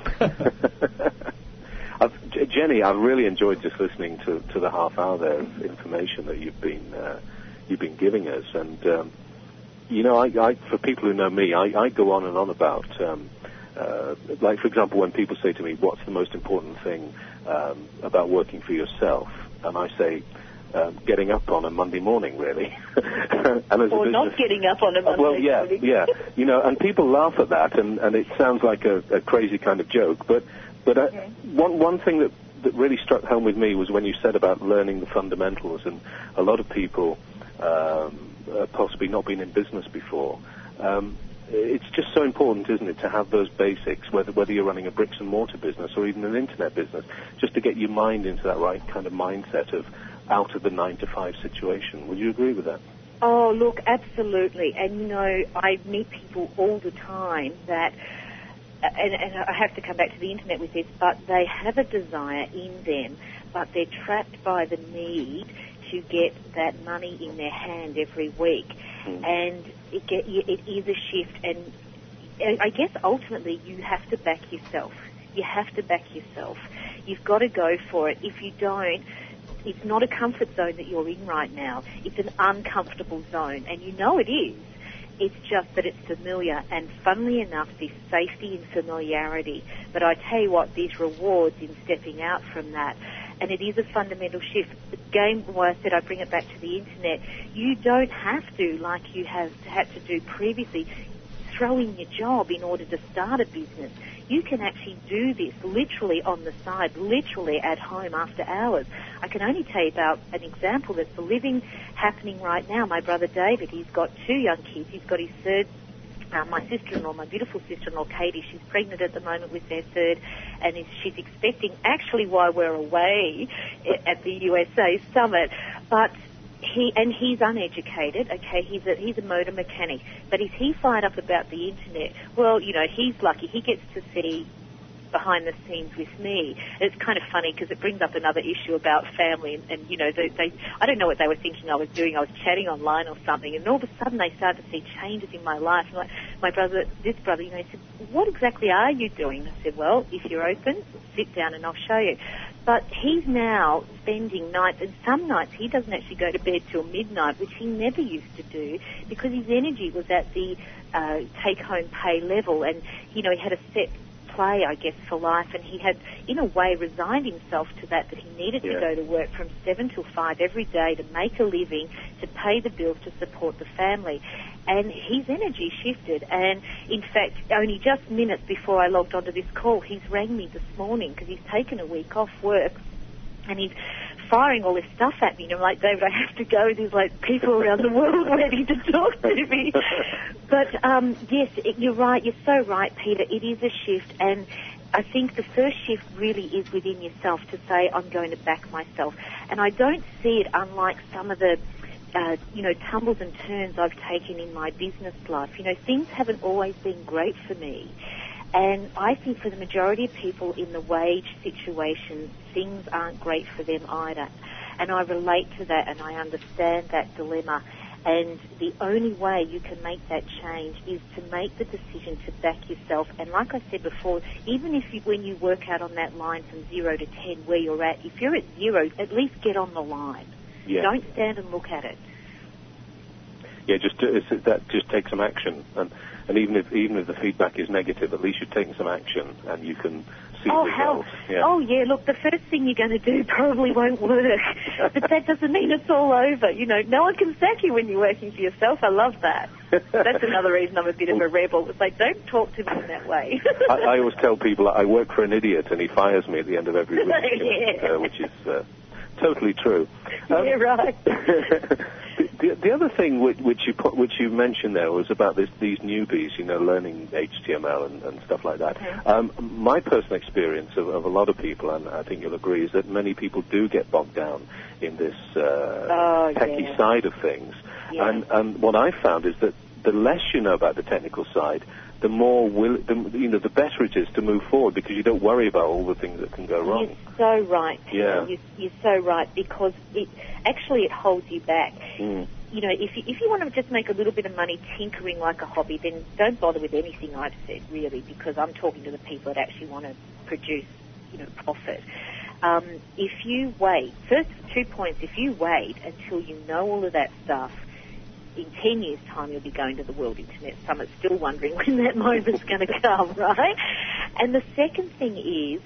I've, J- Jenny, I've really enjoyed just listening to, to the half hour there of information that you've been uh, you've been giving us, and um, you know, I, I for people who know me, I, I go on and on about, um, uh, like for example, when people say to me, "What's the most important thing um, about working for yourself?" and I say, Uh, getting up on a Monday morning, really. and as or a business, not getting up on a Monday well, yeah, morning. yeah. You know, and people laugh at that, and, and it sounds like a, a crazy kind of joke. But but uh, okay. one one thing that, that really struck home with me was when you said about learning the fundamentals, and a lot of people um, uh, possibly not been in business before. Um, it's just so important, isn't it, to have those basics, whether whether you're running a bricks and mortar business or even an internet business, just to get your mind into that right kind of mindset of out of the nine to five situation. Would you agree with that? Oh, look, absolutely. And, you know, I meet people all the time that, and, and I have to come back to the internet with this, but they have a desire in them, but they're trapped by the need to get that money in their hand every week. Mm. And it, get, it is a shift. And I guess ultimately you have to back yourself. You have to back yourself. You've got to go for it. If you don't, it's not a comfort zone that you're in right now. It's an uncomfortable zone, and you know it is. It's just that it's familiar, and funnily enough, there's safety in familiarity. But I tell you what, there's rewards in stepping out from that, and it is a fundamental shift. The game, why I said I bring it back to the internet, you don't have to, like you have had to do previously, throw in your job in order to start a business. You can actually do this literally on the side, literally at home after hours. I can only tell you about an example that's living, happening right now. My brother David, he's got two young kids. He's got his third, uh, my sister-in-law, my beautiful sister-in-law Katie, she's pregnant at the moment with their third, and is, she's expecting actually while we're away at the U S A Summit. But He and he's uneducated. Okay, he's a he's a motor mechanic, but is he fired up about the internet? Well, you know, he's lucky. He gets to see behind the scenes with me. It's kind of funny because it brings up another issue about family, and, and you know, they, they I don't know what they were thinking I was doing. I was chatting online or something, and all of a sudden they started to see changes in my life. And like my brother, this brother, you know, he said, "What exactly are you doing?" I said, "Well, if you're open, sit down and I'll show you." But he's now spending nights, and some nights he doesn't actually go to bed till midnight, which he never used to do, because his energy was at the uh, take-home pay level, and, you know, he had a set play, I guess, for life, and he had, in a way, resigned himself to that, that he needed yeah. to go to work from seven till five every day to make a living, to pay the bills, to support the family. And his energy shifted, and in fact, only just minutes before I logged onto this call, he's rang me this morning because he's taken a week off work, and he's firing all this stuff at me, and I'm like, "David, I have to go." There's like people around the world ready to talk to me. But um, yes, it, you're right. You're so right, Peter. It is a shift, and I think the first shift really is within yourself to say, "I'm going to back myself," and I don't see it unlike some of the Uh, you know, tumbles and turns I've taken in my business life. You know, things haven't always been great for me. And I think for the majority of people in the wage situation, things aren't great for them either. And I relate to that, and I understand that dilemma. And the only way you can make that change is to make the decision to back yourself. And like I said before, even if you, when you work out on that line from zero to ten where you're at, if you're at zero, at least get on the line. Yeah. Don't stand and look at it. Yeah, just it's, that just take some action, and and even if even if the feedback is negative, at least you've taken some action, and you can see oh, results. Hell. Yeah. Oh, yeah, look, the first thing you're going to do probably won't work. But that doesn't mean it's all over. You know, no one can sack you when you're working for yourself. I love that. That's another reason I'm a bit of a rebel. It's like, don't talk to me in that way. I, I always tell people I work for an idiot and he fires me at the end of every week, yeah. uh, which is uh, totally true. Um, yeah, right. the, the other thing which, which you put, which you mentioned there was about this, these newbies, you know, learning H T M L and, and stuff like that. Okay. Um, my personal experience of, of a lot of people, and I think you'll agree, is that many people do get bogged down in this uh, oh, techie yeah. side of things. Yeah. And, and what I've found is that the less you know about the technical side, the more will, the, you know, the better it is to move forward because you don't worry about all the things that can go wrong. You're so right. Yeah. You're, you're so right because it actually it holds you back. Mm. You know, if you, if you want to just make a little bit of money tinkering like a hobby, then don't bother with anything I've said, really, because I'm talking to the people that actually want to produce, you know, profit. Um, if you wait, first two points, if you wait until you know all of that stuff, in ten years' time you'll be going to the World Internet Summit still wondering when that moment's going to come, right? And the second thing is,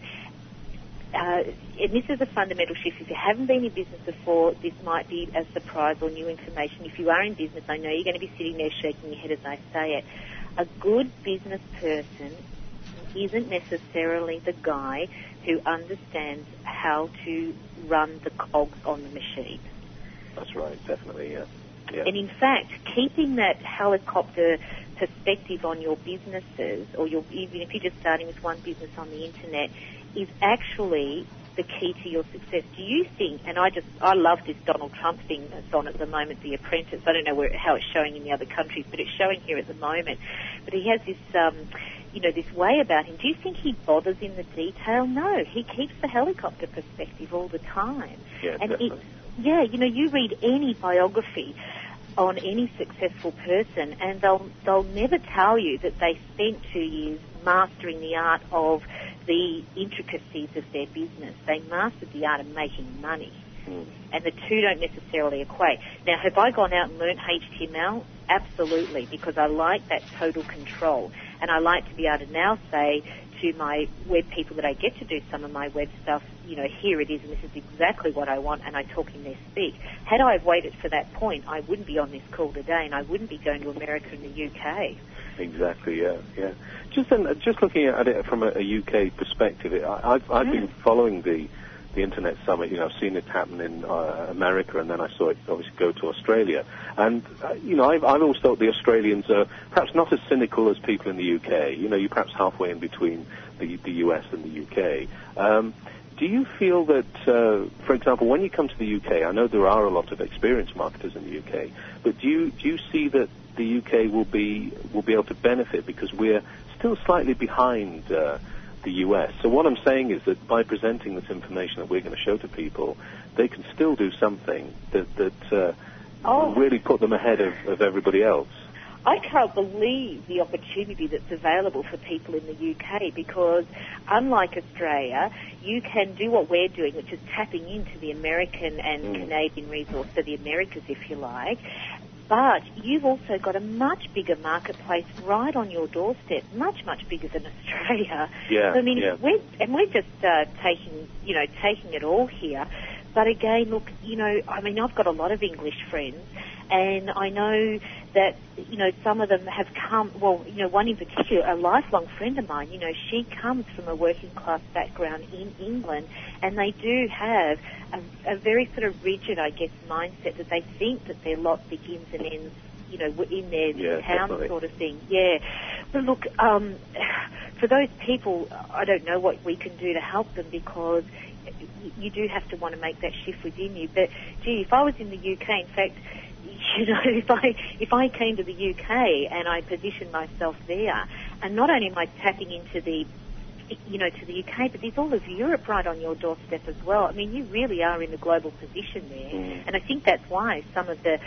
uh, and this is a fundamental shift, if you haven't been in business before, this might be a surprise or new information. If you are in business, I know you're going to be sitting there shaking your head as I say it. A good business person isn't necessarily the guy who understands how to run the cogs on the machine. That's right, definitely, yeah. Yeah. And in fact, keeping that helicopter perspective on your businesses, or your, even if you're just starting with one business on the internet, is actually the key to your success. Do you think, and I just, I love this Donald Trump thing that's on at the moment, The Apprentice. I don't know where, how it's showing in the other countries, but it's showing here at the moment. But he has this, um, you know, this way about him. Do you think he bothers in the detail? No, he keeps the helicopter perspective all the time. Yeah, and definitely. it, yeah, you know, you read any biography on any successful person, and they'll they'll never tell you that they spent two years mastering the art of the intricacies of their business. They mastered the art of making money. Mm. And the two don't necessarily equate. Now, have I gone out and learnt H T M L? Absolutely, because I like that total control. And I like to be able to now say to my web people that I get to do some of my web stuff, you know, here it is, and this is exactly what I want, and I talk in their speak. Had I waited for that point, I wouldn't be on this call today, and I wouldn't be going to America and the U K. Exactly, yeah, yeah. Just um, just looking at it from a, a U K perspective, I, I've, I've mm. been following the the Internet Summit. You know, I've seen it happen in uh, America, and then I saw it obviously go to Australia. And uh, you know, I've, I've always thought the Australians are perhaps not as cynical as people in the U K. You know, you're perhaps halfway in between the, the U S and the U K. Um, do you feel that, uh, for example, when you come to the U K, I know there are a lot of experienced marketers in the U K, but do you do you see that the U K will be will be able to benefit because we're still slightly behind uh, the U S? So what I'm saying is that by presenting this information that we're going to show to people, they can still do something that that uh, oh. will really put them ahead of, of everybody else. I can't believe the opportunity that's available for people in the U K because, unlike Australia, you can do what we're doing, which is tapping into the American and mm. Canadian resource, so the Americas, if you like. But you've also got a much bigger marketplace right on your doorstep, much, much bigger than Australia. Yeah, so, I mean, yeah. we're, and we're just uh, taking, you know, taking it all here. But again, look, you know, I mean, I've got a lot of English friends, and I know that, you know, some of them have come, well, you know, one in particular, a lifelong friend of mine, you know, she comes from a working class background in England, and they do have a, a very sort of rigid, I guess, mindset that they think that their lot begins and ends, you know, in their yeah, town definitely. sort of thing. Yeah. But look, um, for those people, I don't know what we can do to help them because you do have to want to make that shift within you. But, gee, if I was in the U K, in fact, you know, if I if I came to the U K and I positioned myself there, and not only am I tapping into the, you know, to the U K, but there's all of Europe right on your doorstep as well. I mean, you really are in a global position there. Mm. And I think that's why some of the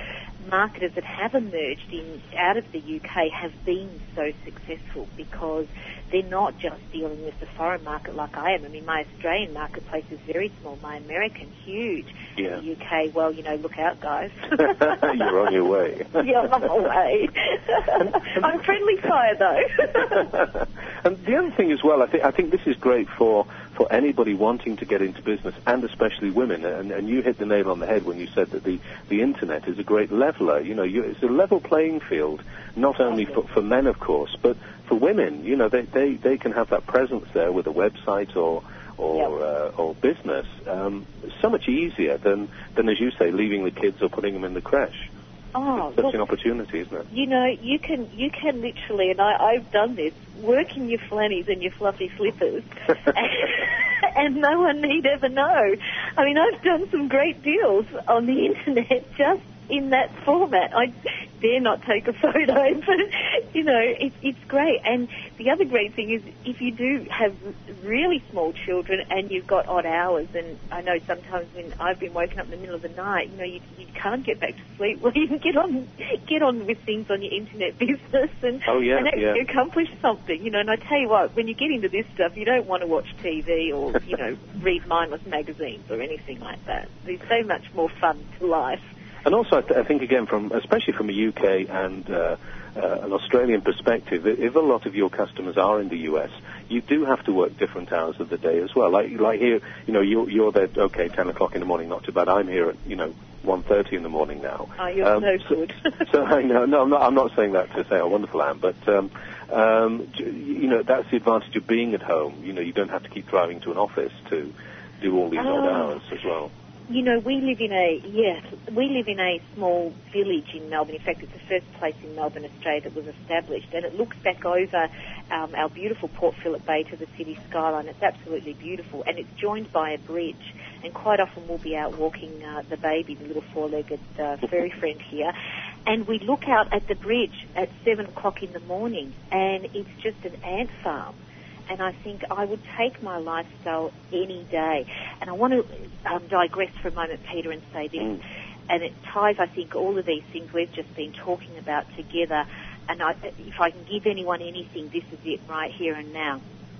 marketers that have emerged in out of the U K have been so successful because they're not just dealing with the foreign market like I am. I mean, my Australian marketplace is very small. My American, huge. Yeah. The U K, well, you know, look out, guys. You're on your way. Yeah, I'm on my way. I'm friendly fire, though. And the other thing as well, I think I think this is great for, for anybody wanting to get into business, and especially women. And, and you hit the nail on the head when you said that the, the internet is a great leveler. You know, you, it's a level playing field, not only for, for men, of course, but for women. You know, they, they, they can have that presence there with a website or or yep. uh, or business. Um, so much easier than, than, as you say, leaving the kids or putting them in the creche. Oh, it's such look, an opportunity, isn't it? You know, you can you can literally, and I, I've done this, work in your flannies and your fluffy slippers, and, and no one need ever know. I mean, I've done some great deals on the internet just in that format. I dare not take a photo, but, you know, it, it's great. And the other great thing is if you do have really small children and you've got odd hours, and I know sometimes when I've been woken up in the middle of the night, you know, you, you can't get back to sleep, well, you can get on get on with things on your internet business and, oh, yeah, and actually yeah. accomplish something, you know. And I tell you what, when you get into this stuff, you don't want to watch T V or, you know, read mindless magazines or anything like that. There's so much more fun to life. And also, I, th- I think, again, from especially from a U K and uh, uh, an Australian perspective, if a lot of your customers are in the U S, you do have to work different hours of the day as well. Like, like here, you know, you're, you're there, okay, ten o'clock in the morning, not too bad. I'm here at, you know, one thirty in the morning now. Oh, you're um, so good. so, so I know, no, I'm not, I'm not saying that to say how wonderful I am, but, um, um, you know, that's the advantage of being at home. You know, you don't have to keep driving to an office to do all these oh. odd hours as well. You know, we live in a, yes, we live in a small village in Melbourne. In fact, it's the first place in Melbourne, Australia that was established. And it looks back over um, our beautiful Port Phillip Bay to the city skyline. It's absolutely beautiful. And it's joined by a bridge. And quite often we'll be out walking uh, the baby, the little four-legged uh, furry friend here. And we look out at the bridge at seven o'clock in the morning. And it's just an ant farm. And I think I would take my lifestyle any day. And I want to um, digress for a moment, Peter, and say this. Mm. And it ties, I think, all of these things we've just been talking about together. And I, if I can give anyone anything, this is it right here and now.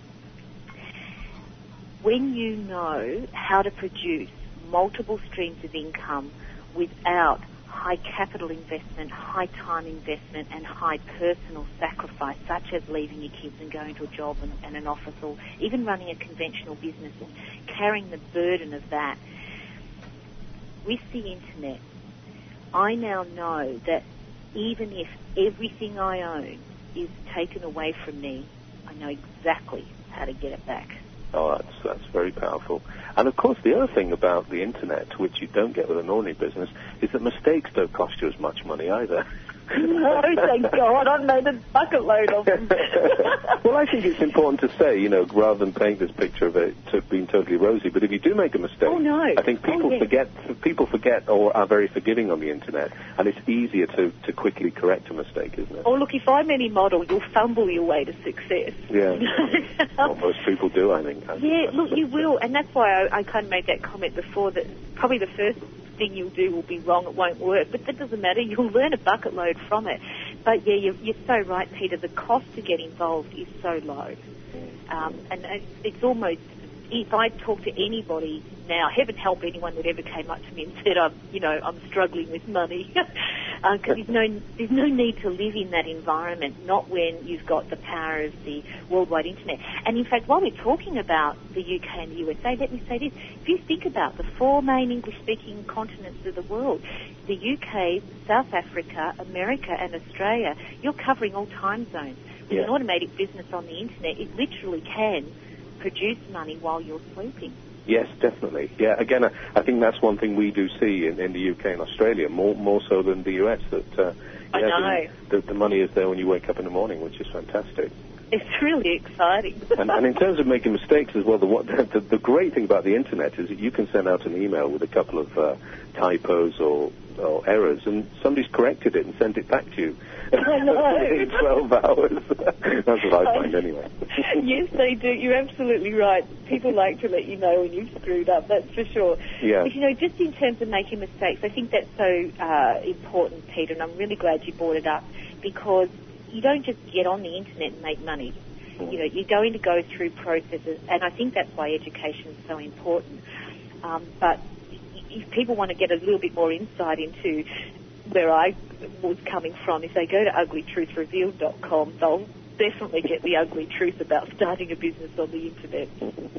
When you know how to produce multiple streams of income without high capital investment, high time investment, and high personal sacrifice, such as leaving your kids and going to a job and, and an office, or even running a conventional business and carrying the burden of that. With the internet, I now know that even if everything I own is taken away from me, I know exactly how to get it back. Oh, that's, that's very powerful. And, of course, the other thing about the Internet, which you don't get with an ordinary business, is that mistakes don't cost you as much money either. No, thank God. I've made a bucket load of them. Well, I think it's important to say, you know, rather than paint this picture of it to being totally rosy, but if you do make a mistake, oh, no. I think people oh, yes. forget people forget or are very forgiving on the Internet, and it's easier to, to quickly correct a mistake, isn't it? Oh, look, if I'm any model, you'll fumble your way to success. Yeah. Well, most people do, I think. I yeah, think look, you will, and that's why I, I kind of made that comment before, that probably the first thing you'll do will be wrong, it won't work, but that doesn't matter, you'll learn a bucket load from it. But yeah, you're, you're so right, Peter, the cost to get involved is so low. Um, and it's almost, if I talk to anybody now, heaven help anyone that ever came up to me and said, I'm, you know, I'm struggling with money, because uh, there's no, there's no need to live in that environment, not when you've got the power of the worldwide internet. And in fact, while we're talking about the U K and the U S A, let me say this. If you think about the four main English-speaking continents of the world, the U K, South Africa, America, and Australia, you're covering all time zones. With yeah. an automated business on the internet, it literally can produce money while you're sleeping. Yes, definitely. Yeah, again, I, I think that's one thing we do see in, in the U K and Australia, more more so than the U S, that uh, I yeah, know. The, the, the money is there when you wake up in the morning, which is fantastic. It's really exciting. and, and in terms of making mistakes as well, the, what, the, the great thing about the internet is that you can send out an email with a couple of uh, typos or, or errors, and somebody's corrected it and sent it back to you. I know. In twelve hours. That's what I find anyway. Yes, they do. You're absolutely right. People like to let you know when you've screwed up, that's for sure. Yeah. But, you know, just in terms of making mistakes, I think that's so uh, important, Peter, and I'm really glad you brought it up, because you don't just get on the internet and make money. Mm. You know, you're going to go through processes, and I think that's why education is so important. Um, but if people want to get a little bit more insight into where I was coming from, if they go to ugly truth revealed dot com, they'll definitely get the ugly truth about starting a business on the internet.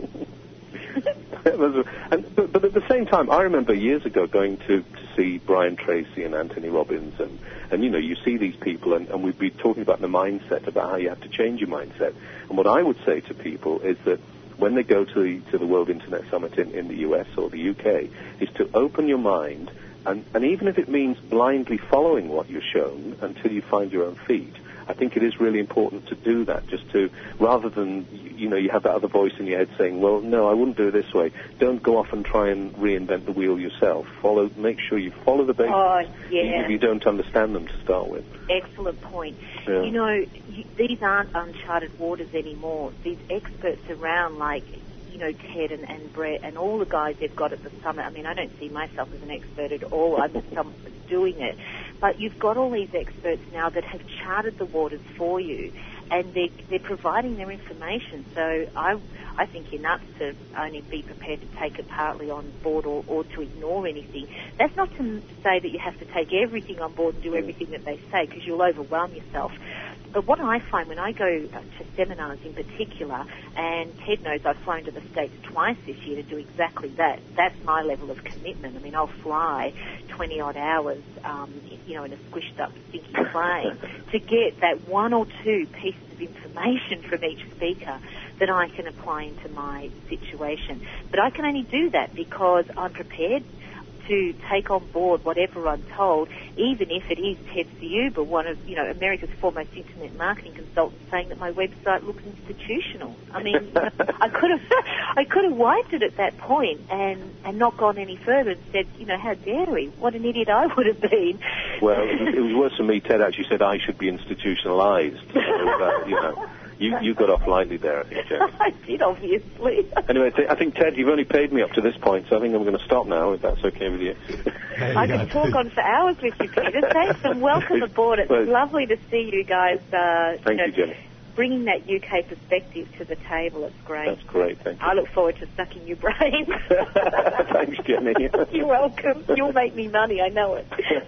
and, but, but at the same time, I remember years ago going to, to see Brian Tracy and Anthony Robbins, and, and you know, you see these people, and, and we'd be talking about the mindset, about how you have to change your mindset. And what I would say to people is that when they go to the, to the World Internet Summit in, in the U S or the U K, is to open your mind, and, and even if it means blindly following what you're shown until you find your own feet, I think it is really important to do that, just to, rather than, you know, you have that other voice in your head saying, well, no, I wouldn't do it this way. Don't go off and try and reinvent the wheel yourself. Follow, make sure you follow the basics, oh, yeah. even if you don't understand them to start with. Excellent point. Yeah. You know, you, these aren't uncharted waters anymore. These experts around, like, you know, Ted and, and Brett and all the guys they've got at the summit. I mean, I don't see myself as an expert at all. I'm just some, doing it. But you've got all these experts now that have charted the waters for you, and they're, they're providing their information. So I I think you're nuts to only be prepared to take it partly on board or, or to ignore anything. That's not to say that you have to take everything on board and do everything that they say, because you'll overwhelm yourself. But what I find when I go to seminars in particular, and Ted knows I've flown to the States twice this year to do exactly that, that's my level of commitment. I mean, I'll fly twenty-odd hours, um, you know, in a squished-up, stinky plane to get that one or two pieces of information from each speaker that I can apply into my situation. But I can only do that because I'm prepared to take on board whatever I'm told, even if it is Ted Siuba, one of, you know, America's foremost internet marketing consultants, saying that my website looks institutional. I mean, I could have, I could have wiped it at that point and, and not gone any further and said, you know, how dare we? What an idiot I would have been. Well, it was worse for me. Ted actually said I should be institutionalized. So, uh, you know. You, you got off lightly there, I think, Jenny. I did, obviously. Anyway, th- I think, Ted, you've only paid me up to this point, so I think I'm going to stop now, if that's okay with you. Hey, I could talk on for hours with you, Peter. Thanks, and welcome aboard. It's well, lovely to see you guys, uh, thank you, know, you, Jenny. bringing that U K perspective to the table. It's great. That's great, thank you. I look forward to sucking your brains. Thanks, Jenny. You're welcome. You'll make me money, I know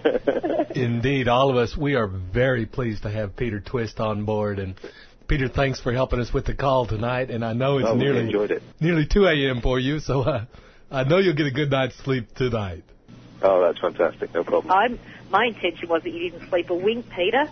it. Indeed, all of us, we are very pleased to have Peter Twist on board. And Peter, thanks for helping us with the call tonight, and I know it's oh, we nearly enjoyed it. nearly two a.m. for you, so uh, I know you'll get a good night's sleep tonight. Oh, that's fantastic. No problem. I'm, my intention was that you didn't sleep a wink, Peter.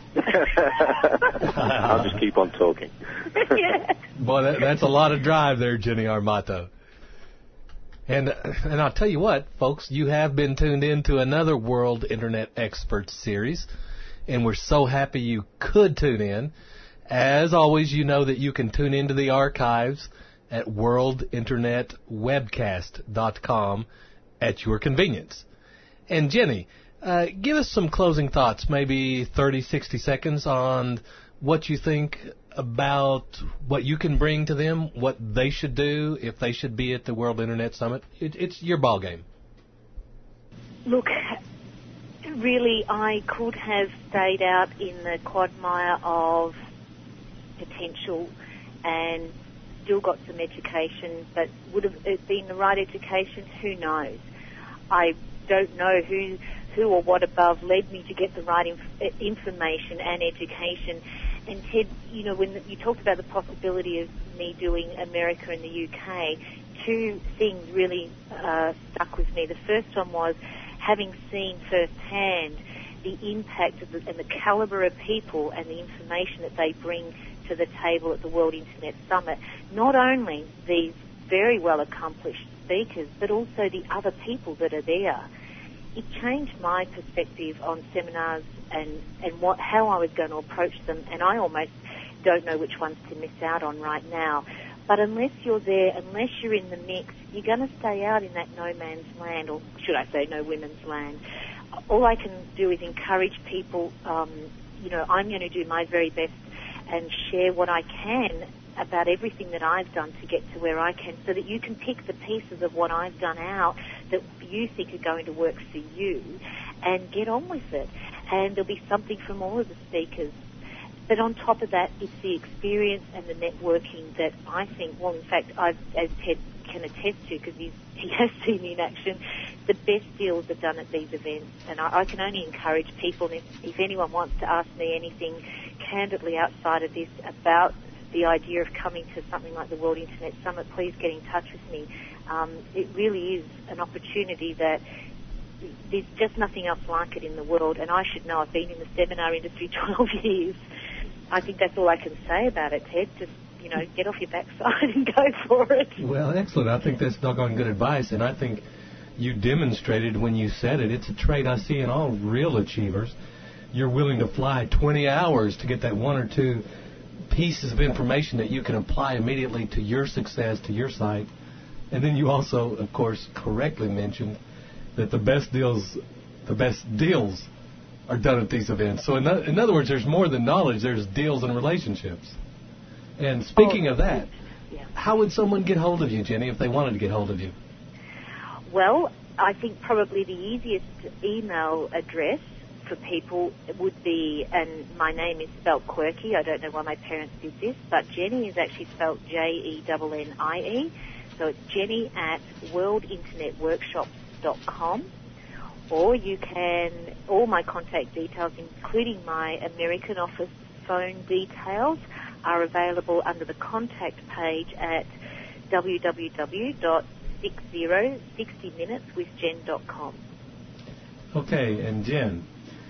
I'll just keep on talking. Yeah. Boy, that, that's a lot of drive there, Jenny Armato. And and I'll tell you what, folks, you have been tuned in to another World Internet Experts series, and we're so happy you could tune in. As always, you know that you can tune into the archives at world internet webcast dot com at your convenience. And Jenny, uh, give us some closing thoughts, maybe thirty, sixty seconds on what you think about what you can bring to them, what they should do, if they should be at the World Internet Summit. It, it's your ball game. Look, really, I could have stayed out in the quagmire of potential and still got some education, but would have it been the right education? Who knows? I don't know who who or what above led me to get the right inf- information and education. And Ted, you know, when you talked about the possibility of me doing America and the U K, two things really uh, stuck with me. The first one was having seen firsthand the impact of the, and the caliber of people and the information that they bring to the table at the World Internet Summit. Not only these very well accomplished speakers, but also the other people that are there. It changed my perspective on seminars and, and what how I was going to approach them, and I almost don't know which ones to miss out on right now. But unless you're there, unless you're in the mix, you're going to stay out in that no man's land, or should I say no women's land. All I can do is encourage people, um, you know, I'm going to do my very best and share what I can about everything that I've done to get to where I can, so that you can pick the pieces of what I've done out that you think are going to work for you and get on with it. And there'll be something from all of the speakers. But on top of that, it's the experience and the networking that I think, well, in fact, I've, as Ted can attest to, because he has seen me in action, the best deals are done at these events. And I, I can only encourage people, and if, if anyone wants to ask me anything candidly outside of this about the idea of coming to something like the World Internet Summit, please get in touch with me. Um, it really is an opportunity that there's just nothing else like it in the world, and I should know. I've been in the seminar industry twelve years. I think that's all I can say about it, Ted. Just, you know, get off your backside and go for it. Well, excellent. I think that's doggone good advice, and I think you demonstrated when you said it. It's a trait I see in all real achievers. You're willing to fly twenty hours to get that one or two pieces of information that you can apply immediately to your success, to your site. And then you also, of course, correctly mentioned that the best deals, the best deals are done at these events. So in, the, in other words, there's more than knowledge, there's deals and relationships. And speaking oh, of that, yeah. How would someone get hold of you, Jenny, if they wanted to get hold of you? Well, I think probably the easiest email address for people would be, and my name is spelt quirky, I don't know why my parents did this, but Jenny is actually spelt J E N N I E, so it's Jenny at world internet workshops dot com. Or you can, all my contact details, including my American office phone details, are available under the contact page at w w w dot sixty minutes with jen dot com. Okay, and Jen,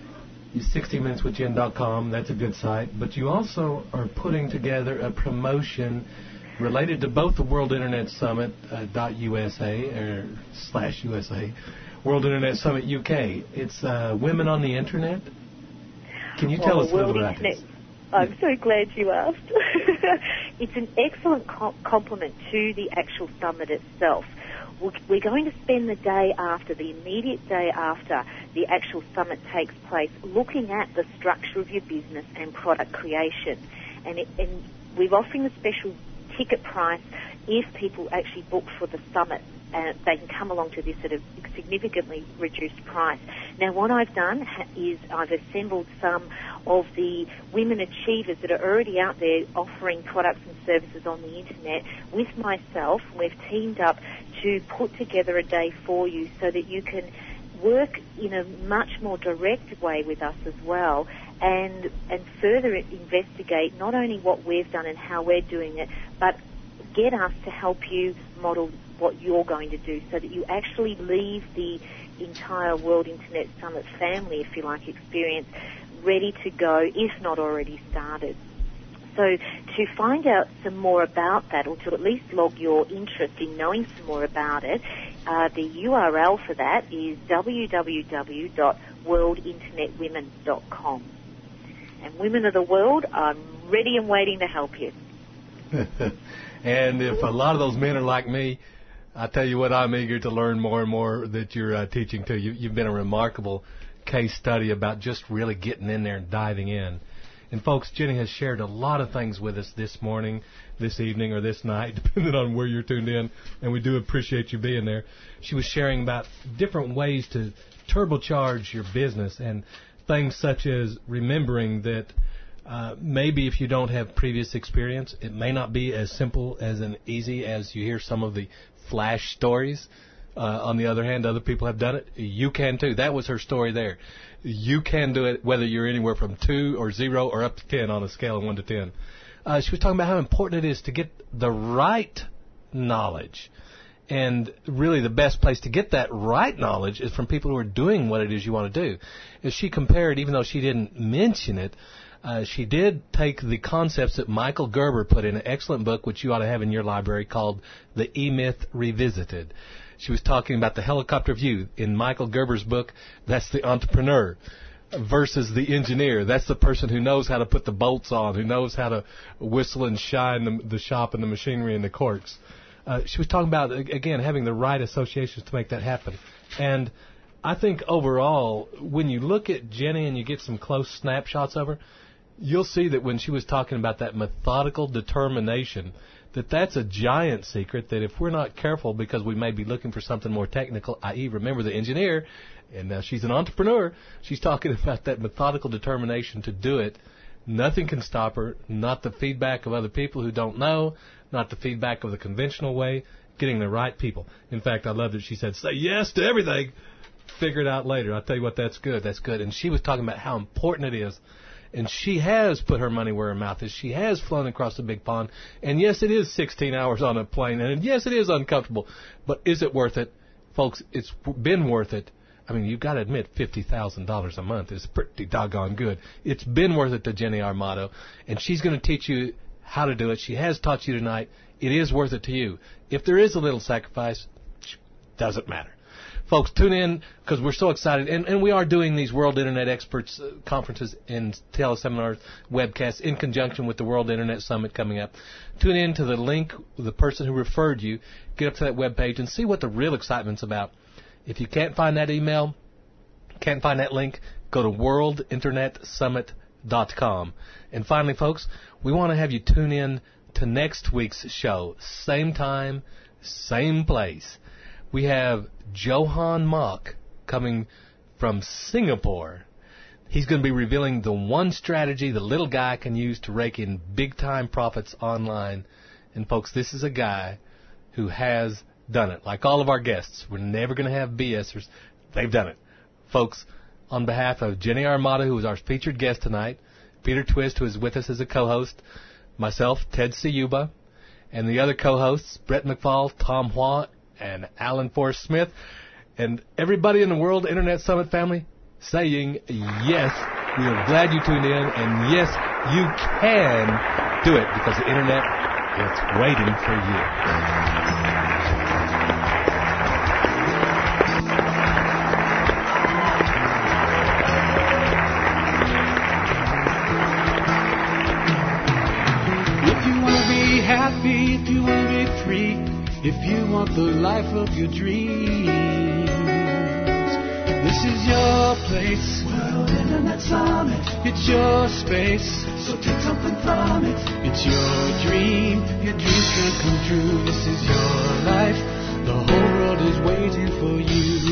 sixty minutes with jen dot com, that's a good site, but you also are putting together a promotion related to both the World Internet Summit uh, .usa or slash USA, World Internet Summit U K. It's uh, Women on the Internet. Can you tell well, us a little bit about Internet, this? I'm so glad you asked. It's an excellent com- complement to the actual summit itself. We're going to spend the day after, the immediate day after the actual summit takes place, looking at the structure of your business and product creation. And, it, and we're offering a special ticket price if people actually book for the summit. Uh, they can come along to this at a significantly reduced price. Now, what I've done ha- is I've assembled some of the women achievers that are already out there offering products and services on the internet with myself. We've teamed up to put together a day for you so that you can work in a much more direct way with us as well, and and further investigate not only what we've done and how we're doing it, but get us to help you model what you're going to do so that you actually leave the entire World Internet Summit family, if you like, experience ready to go, if not already started. So to find out some more about that, or to at least log your interest in knowing some more about it, uh, the U R L for that is w w w dot world internet women dot com. And women of the world, I'm ready and waiting to help you. And if a lot of those men are like me, I tell you what, I'm eager to learn more and more that you're uh, teaching too. You, you've been a remarkable case study about just really getting in there and diving in. And folks, Jenny has shared a lot of things with us this morning, this evening, or this night, depending on where you're tuned in, and we do appreciate you being there. She was sharing about different ways to turbocharge your business and things such as remembering that Uh, maybe if you don't have previous experience, it may not be as simple as and easy as you hear some of the flash stories. Uh, on the other hand, other people have done it. You can too. That was her story there. You can do it whether you're anywhere from two or zero or up to ten on a scale of one to ten. Uh, she was talking about how important it is to get the right knowledge. And really the best place to get that right knowledge is from people who are doing what it is you want to do. As she compared, even though she didn't mention it, Uh, she did take the concepts that Michael Gerber put in an excellent book, which you ought to have in your library, called The E-Myth Revisited. She was talking about the helicopter view. In Michael Gerber's book, that's the entrepreneur. versus the engineer. That's the person who knows how to put the bolts on, who knows how to whistle and shine the, the shop and the machinery and the corks. Uh, she was talking about, again, having the right associations to make that happen. And I think overall, when you look at Jenny and you get some close snapshots of her, you'll see that when she was talking about that methodical determination, that that's a giant secret, that if we're not careful because we may be looking for something more technical, that is remember the engineer, and now she's an entrepreneur, she's talking about that methodical determination to do it. Nothing can stop her, not the feedback of other people who don't know, not the feedback of the conventional way, getting the right people. In fact, I love that she said, say yes to everything, figure it out later. I'll tell you what, that's good, that's good. And she was talking about how important it is. And she has put her money where her mouth is. She has flown across the big pond. And yes, it is sixteen hours on a plane. And yes, it is uncomfortable. But is it worth it? Folks, it's been worth it. I mean, you've got to admit fifty thousand dollars a month is pretty doggone good. It's been worth it to Jenny Armato. And she's going to teach you how to do it. She has taught you tonight. It is worth it to you. If there is a little sacrifice, doesn't matter. Folks, tune in because we're so excited. And, and we are doing these World Internet Experts uh, conferences and teleseminars, webcasts in conjunction with the World Internet Summit coming up. Tune in to the link, the person who referred you. Get up to that webpage and see what the real excitement's about. If you can't find that email, can't find that link, go to world internet summit dot com. And finally, folks, we want to have you tune in to next week's show. Same time, same place. We have Johan Mock coming from Singapore. He's going to be revealing the one strategy the little guy can use to rake in big-time profits online. And, folks, this is a guy who has done it. Like all of our guests, we're never going to have BSers. They've done it. Folks, on behalf of Jenny Armato, who is our featured guest tonight, Peter Twist, who is with us as a co-host, myself, Ted Ciuba, and the other co-hosts, Brett McFall, Tom Hua, and Alan Forrest Smith, and everybody in the World Internet Summit family saying yes, we are glad you tuned in, and yes, you can do it because the Internet is waiting for you. Happy, if you want to be free, if you want the life of your dreams, this is your place. World Internet Summit. It's your space, so take something from it. It's your dream, your dreams can come true. This is your life, the whole world is waiting for you.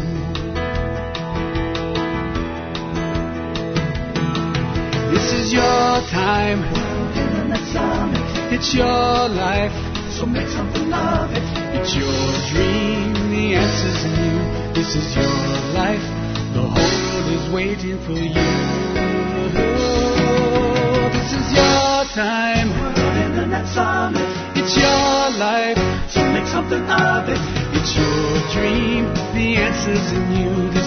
This is your time. World Internet Summit. It's your life, so make something of it. It's your dream, the answer's in you. This is your life, the whole world is waiting for you. This is your time, World Internet Summit. It's your life, so make something of it. It's your dream, the answer's in you. This